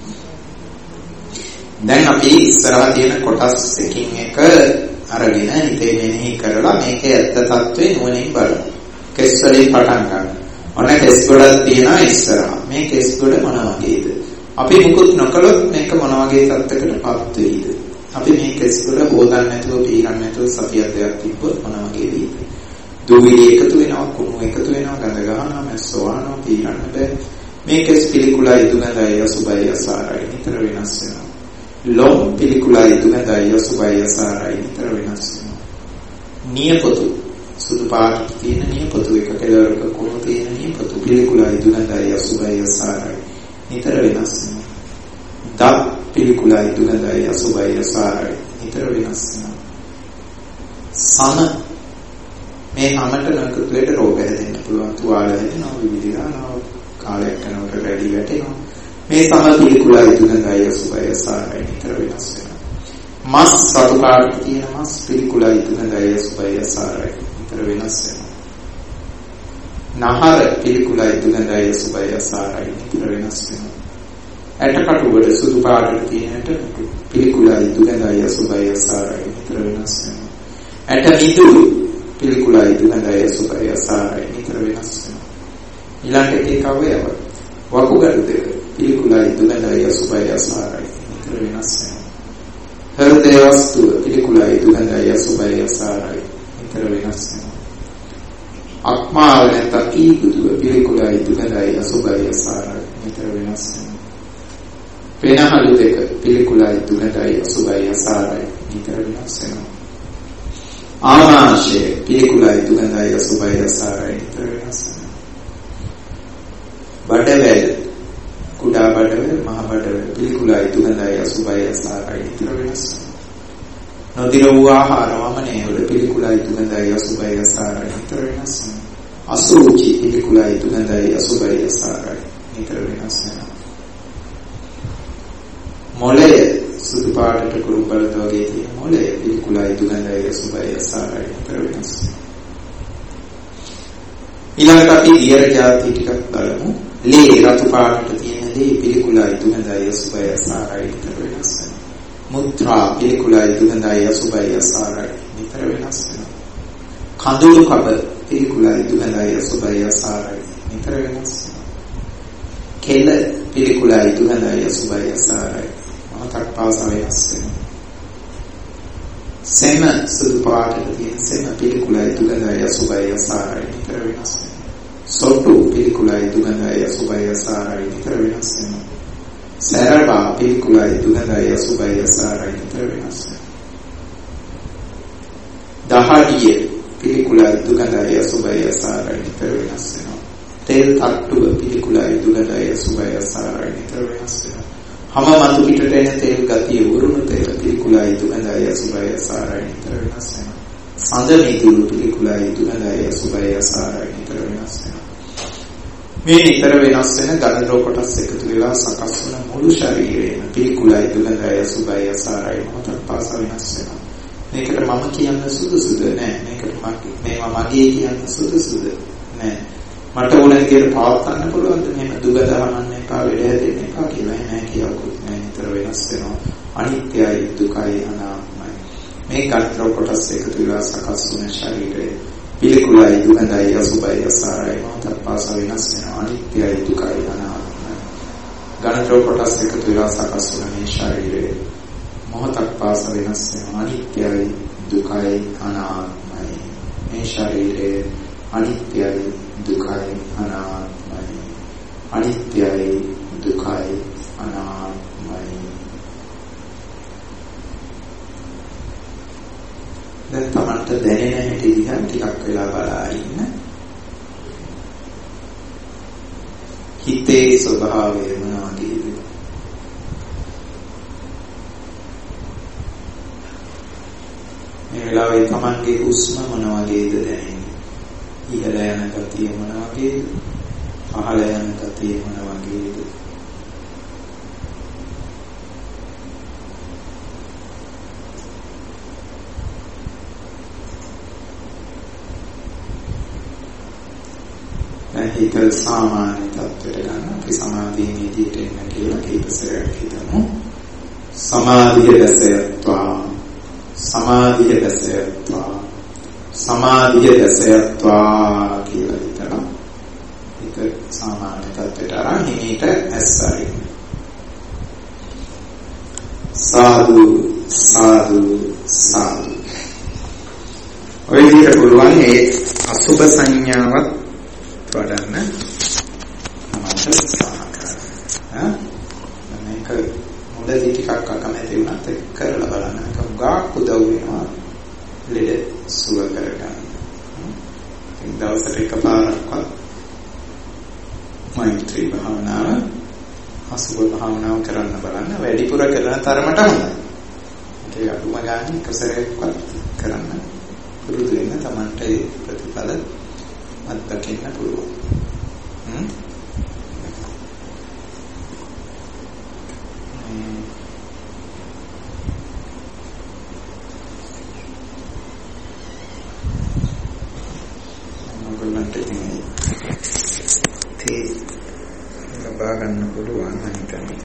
දැන් අපි ඉස්සරහා තියෙන කොටස් එකකින් එක අරගෙන හිතේ මෙනෙහි කරලා මේකේ ඇත්ත తත්වේ නුවණින් බලමු. කෙස් වලින් පටන් ගන්න. ඔන්න කෙස් ගොඩක් තියෙනවා ඉස්සරහා. මේ කෙස් ගොඩ මොන වගේද? අපි මුකුත් නොකළොත් මේක මොන වගේ තත්ත්වයකටපත් වෙයිද? අපි මේ කෙස් ගොඩ හොදන්න නැතුව පීරන්න නැතුව සතියක් දෙකක් තිබ්බොත් මොන වගේ වෙයිද? දුවිලි එකතු වෙනවා, කුණු එකතු වෙනවා, ගඳ ගන්නවා, මැස්සවනවා, පීරන්න බෑ. මේ කෙස් පිළිකුලයි දුගඳයි අසුබයි අසාරයි නිතර වෙනස් වෙනවා. ලොම් පිළිකුලයි දුගඳයි අසුබයි අසාරයි නිතර වෙනස් වෙනවා. නියපොතු සුදු පාට තියෙන නියපොතු එක කෙලවරක කුණු තියෙන නියපොතු පිළිකුලයි දුගඳයි අසුබයි අසාරයි නිතර වෙනස් වෙනවා. දත් පිළිකුලයි දුගඳයි අසුබයි අසාරයි නිතර වෙනස් වෙනවා. සම මේ හැමත නකුත්වයට රෝග හැදෙන්න පුළුවන්. තුවාල හැදෙනවා, විවිධ කාලයක් යනකොට රැඩි වැටෙනවා. මේ සම පිළිකුලයි දුගඳයි අසුබයි අසාරයි නිතර වෙනස් වෙනවා. මස් සතු පාට තියෙන මස් පිළිකුලයි දුගඳයි අසුබයි අසාරයි නිතර වෙනස් වෙනවා. නහර පිළිකුලයි දුගඳයි අසුබයි අසාරයි නිතර වෙනස් වෙනවා. ඇටකටු වල සුදු පාටට තියෙනට පිළිකුලයි දුගඳයි අසුබයි අසාරයි නිතර වෙනස් වෙනවා. ඇට මිදුළු පිළිකුලයි දුගඳයි අසුබයි අසාරයි නිතර වෙනස් වෙනවා. ඊළඟ එකේ කවයව වකුගඩු දෙක පිළිකුලයි දුගඳයි අසුබයි අසාරයි නිතර වෙනස් වෙනවා. හෘදේ වස්තුව පිළිකුලයි දුගඳයි අසුබයි අසාරයි නිතර වෙනස් වෙනවා. අක්මාව නැත්නම් ඊකුදුව පිළිකුලයි පිළිකුලයි දුගඳයි අසුභයි අසාරයි නිතර වෙනස් වෙනවා. පෙනහළු දෙක පිළිකුලයි දුගඳයි අසුභයි අසාරයි නිතර වෙනස් වෙනවා. ආමාශය පිළිකුලයි දුගඳයි අසුභයි අසාරයි නිතර වෙනස් වෙනවා. බඩවැල් කුඩා බඩවැල් මහ බඩවැල් පිළිකුලයි දුගඳයි අසුභයි අසාරයි නිතර වෙනස් වෙනවා. නොදිර වූ ආහාර වමනේ වල පිළිකුලයි දුගඳයි අසුභයි අසාරයි නිතර වෙනස් වෙනවා. අසුචි පිළිකුලයි දුගඳයි අසුභයි අසාරයි නිතර වෙනස් වෙනවා. මොළය සුදු පාටට කුරුම්බලත වගේ තියෙන මොළය පිළිකුලයි දුගඳයි අසුභයි අසාරයි නිතර වෙනස් වෙනවා. ඊළඟට අපි දියර જાති ටිකක් බලමු. ලේ රතු පාටට තියෙන ලේ පිළිකුලයි දුගඳයි අසුභයි අසාරයි නිතර වෙනස් වෙනවා. මුත්‍රා පිළිකුලයි දුගඳයි අසුභයි අසාරයි නිතර වෙනස් වෙනවා. කඳුළු කබ පිළිකුලයි දුගඳයි අසුභයි අසාරයි නිතර වෙනස් වෙනවා. කෙල පිළිකුලයි දුගඳයි අසුභයි අසාරයි මහතක් පාස වෙනස් වෙනවා. සෙම සුදු පාටට තියෙන සෙම පිළිකුලයි දුගඳයි අසුභයි අසාරයි නිතර වෙනස් වෙනවා. සොට්ටු පිළිකුලයි දුගඳයි අසුභයි අසාරයි නිතර වෙනස් වෙනවා. සැරබා පිළිකුලයි දුගඳයි අසුභයි අසාරයි නිතර වෙනස් වෙනවා. දහඩිය පිළිකුලයි දුගඳයි අසුභයි අසාරයි නිතර වෙනස් වෙනවා. තෙල් තට්ටුව පිළිකුලයි දුගඳයි අසුභයි අසාරයි නිතර වෙනස් වෙනවා. හැම මතු පිටට එන තෙල් ගතිය උරුණු තෙල් පිළිකුලයි දුගඳයි අසුභයි අසාරයි නිතර වෙනස් වෙනවා. සඳ මිදුළු පිළිකුලයි දුගඳයි අසුභයි අසාරයි නිතර වෙනස් වෙනවා. මේ නිතර වෙනස් වෙන ගණන කොටස් එකතු වෙලා සකස් වන මුළු ශරීරයම පිළිකුලයි දුගඳයි අසුභයි අසාරයි මොහොතක් පාසා වෙනස් වෙනවා. මේකට මම කියන්න සුදුසුද නෑ. මේකට මගේ මේවා මගේ කියන්න සුදුසුද නෑ. මට ඕන විදිහට පවත්වන්න පුළුවන්ද? මේක දුක දහමන්න එපා, වෙඩ හැදෙන්න එපා කියලා නෑ කියවකුත් නෑ. නිතර වෙනස් වෙනවා. අනිත්‍යයි දුකයි අනාත්මයි. මේ ගණන කොටස් එකතු වෙලා සකස් වන ශරීරය පිළිකුලයි දුගඳයි අසුභයි අසාරයි මොහොතක් පාසා වෙනස් වෙනවා. අනිත්‍යයි දුකයි අනාත්මයි. ගණන කොටස් එකතු වෙලා සකස් වන මේ ශරීරය මොහොතක් පාසා වෙනස් වෙනවා. අනිත්‍යයි දුකයි අනාත්මයි. මේ ශරීරය අනිත්‍යයි දුකයි අනාත්මයි. අනිත්‍යයි දුකයි අනාත්මයි. දැන් තමන්ට දැනෙන හැටි දිහා ටිකක් වෙලා බලා ඉන්න. හිතේ ස්වභාවය මොනවද? මේ වෙලාවේ තමන්ගේ හුස්ම මොන වගේද දැනෙන්නේ? ඉහළ යන ගතිය මොන වගේද? පහළ යන ගතිය මොන වගේද? හිත සාමාන්‍ය තත්ත්වයට ගන්න. අපි සමාධියේ නිදිට එන්න කියලා කීපසරයක් හිතමු. සමාධිය දැසයත්වා සමාධිය දැසයත්වා සමාධිය දැසයත්වා කියලා හිතනවා. හිත සාමාන්‍ය තත්ත්වයට අරන් හිමීට ඇස්සරින්න. සාදු සාදු සාදු. ඔය විදිහට පුළුවන් ඒ අසුභ සංඥාවත් වඩන්න තමයි උත්සාහ කරන්නේ. මේක මුලදී ටිකක් අකමැති වුණත් ඒක කරලා බලන්න. ඒක උගාක් උදව් වෙනවා ලෙඩ සුව කරගන්න. ඉතින් දවසට එකපාරක්වත් මෛත්‍රී භාවනාව අසුභ භාවනාව කරන්න බලන්න. වැඩිපුර කරන තරමට හොඳයි. ඒක අඩුම ගන්න එක සැරයක්වත් කරන්න පුරුදු වෙන තමන්ට ඒ ප්‍රතිඵල අත්දකින්න පුළුවන්. හ්ම් මොකක්ද තේ ලබා ගන්න පුළුවන් හිතන්නේ.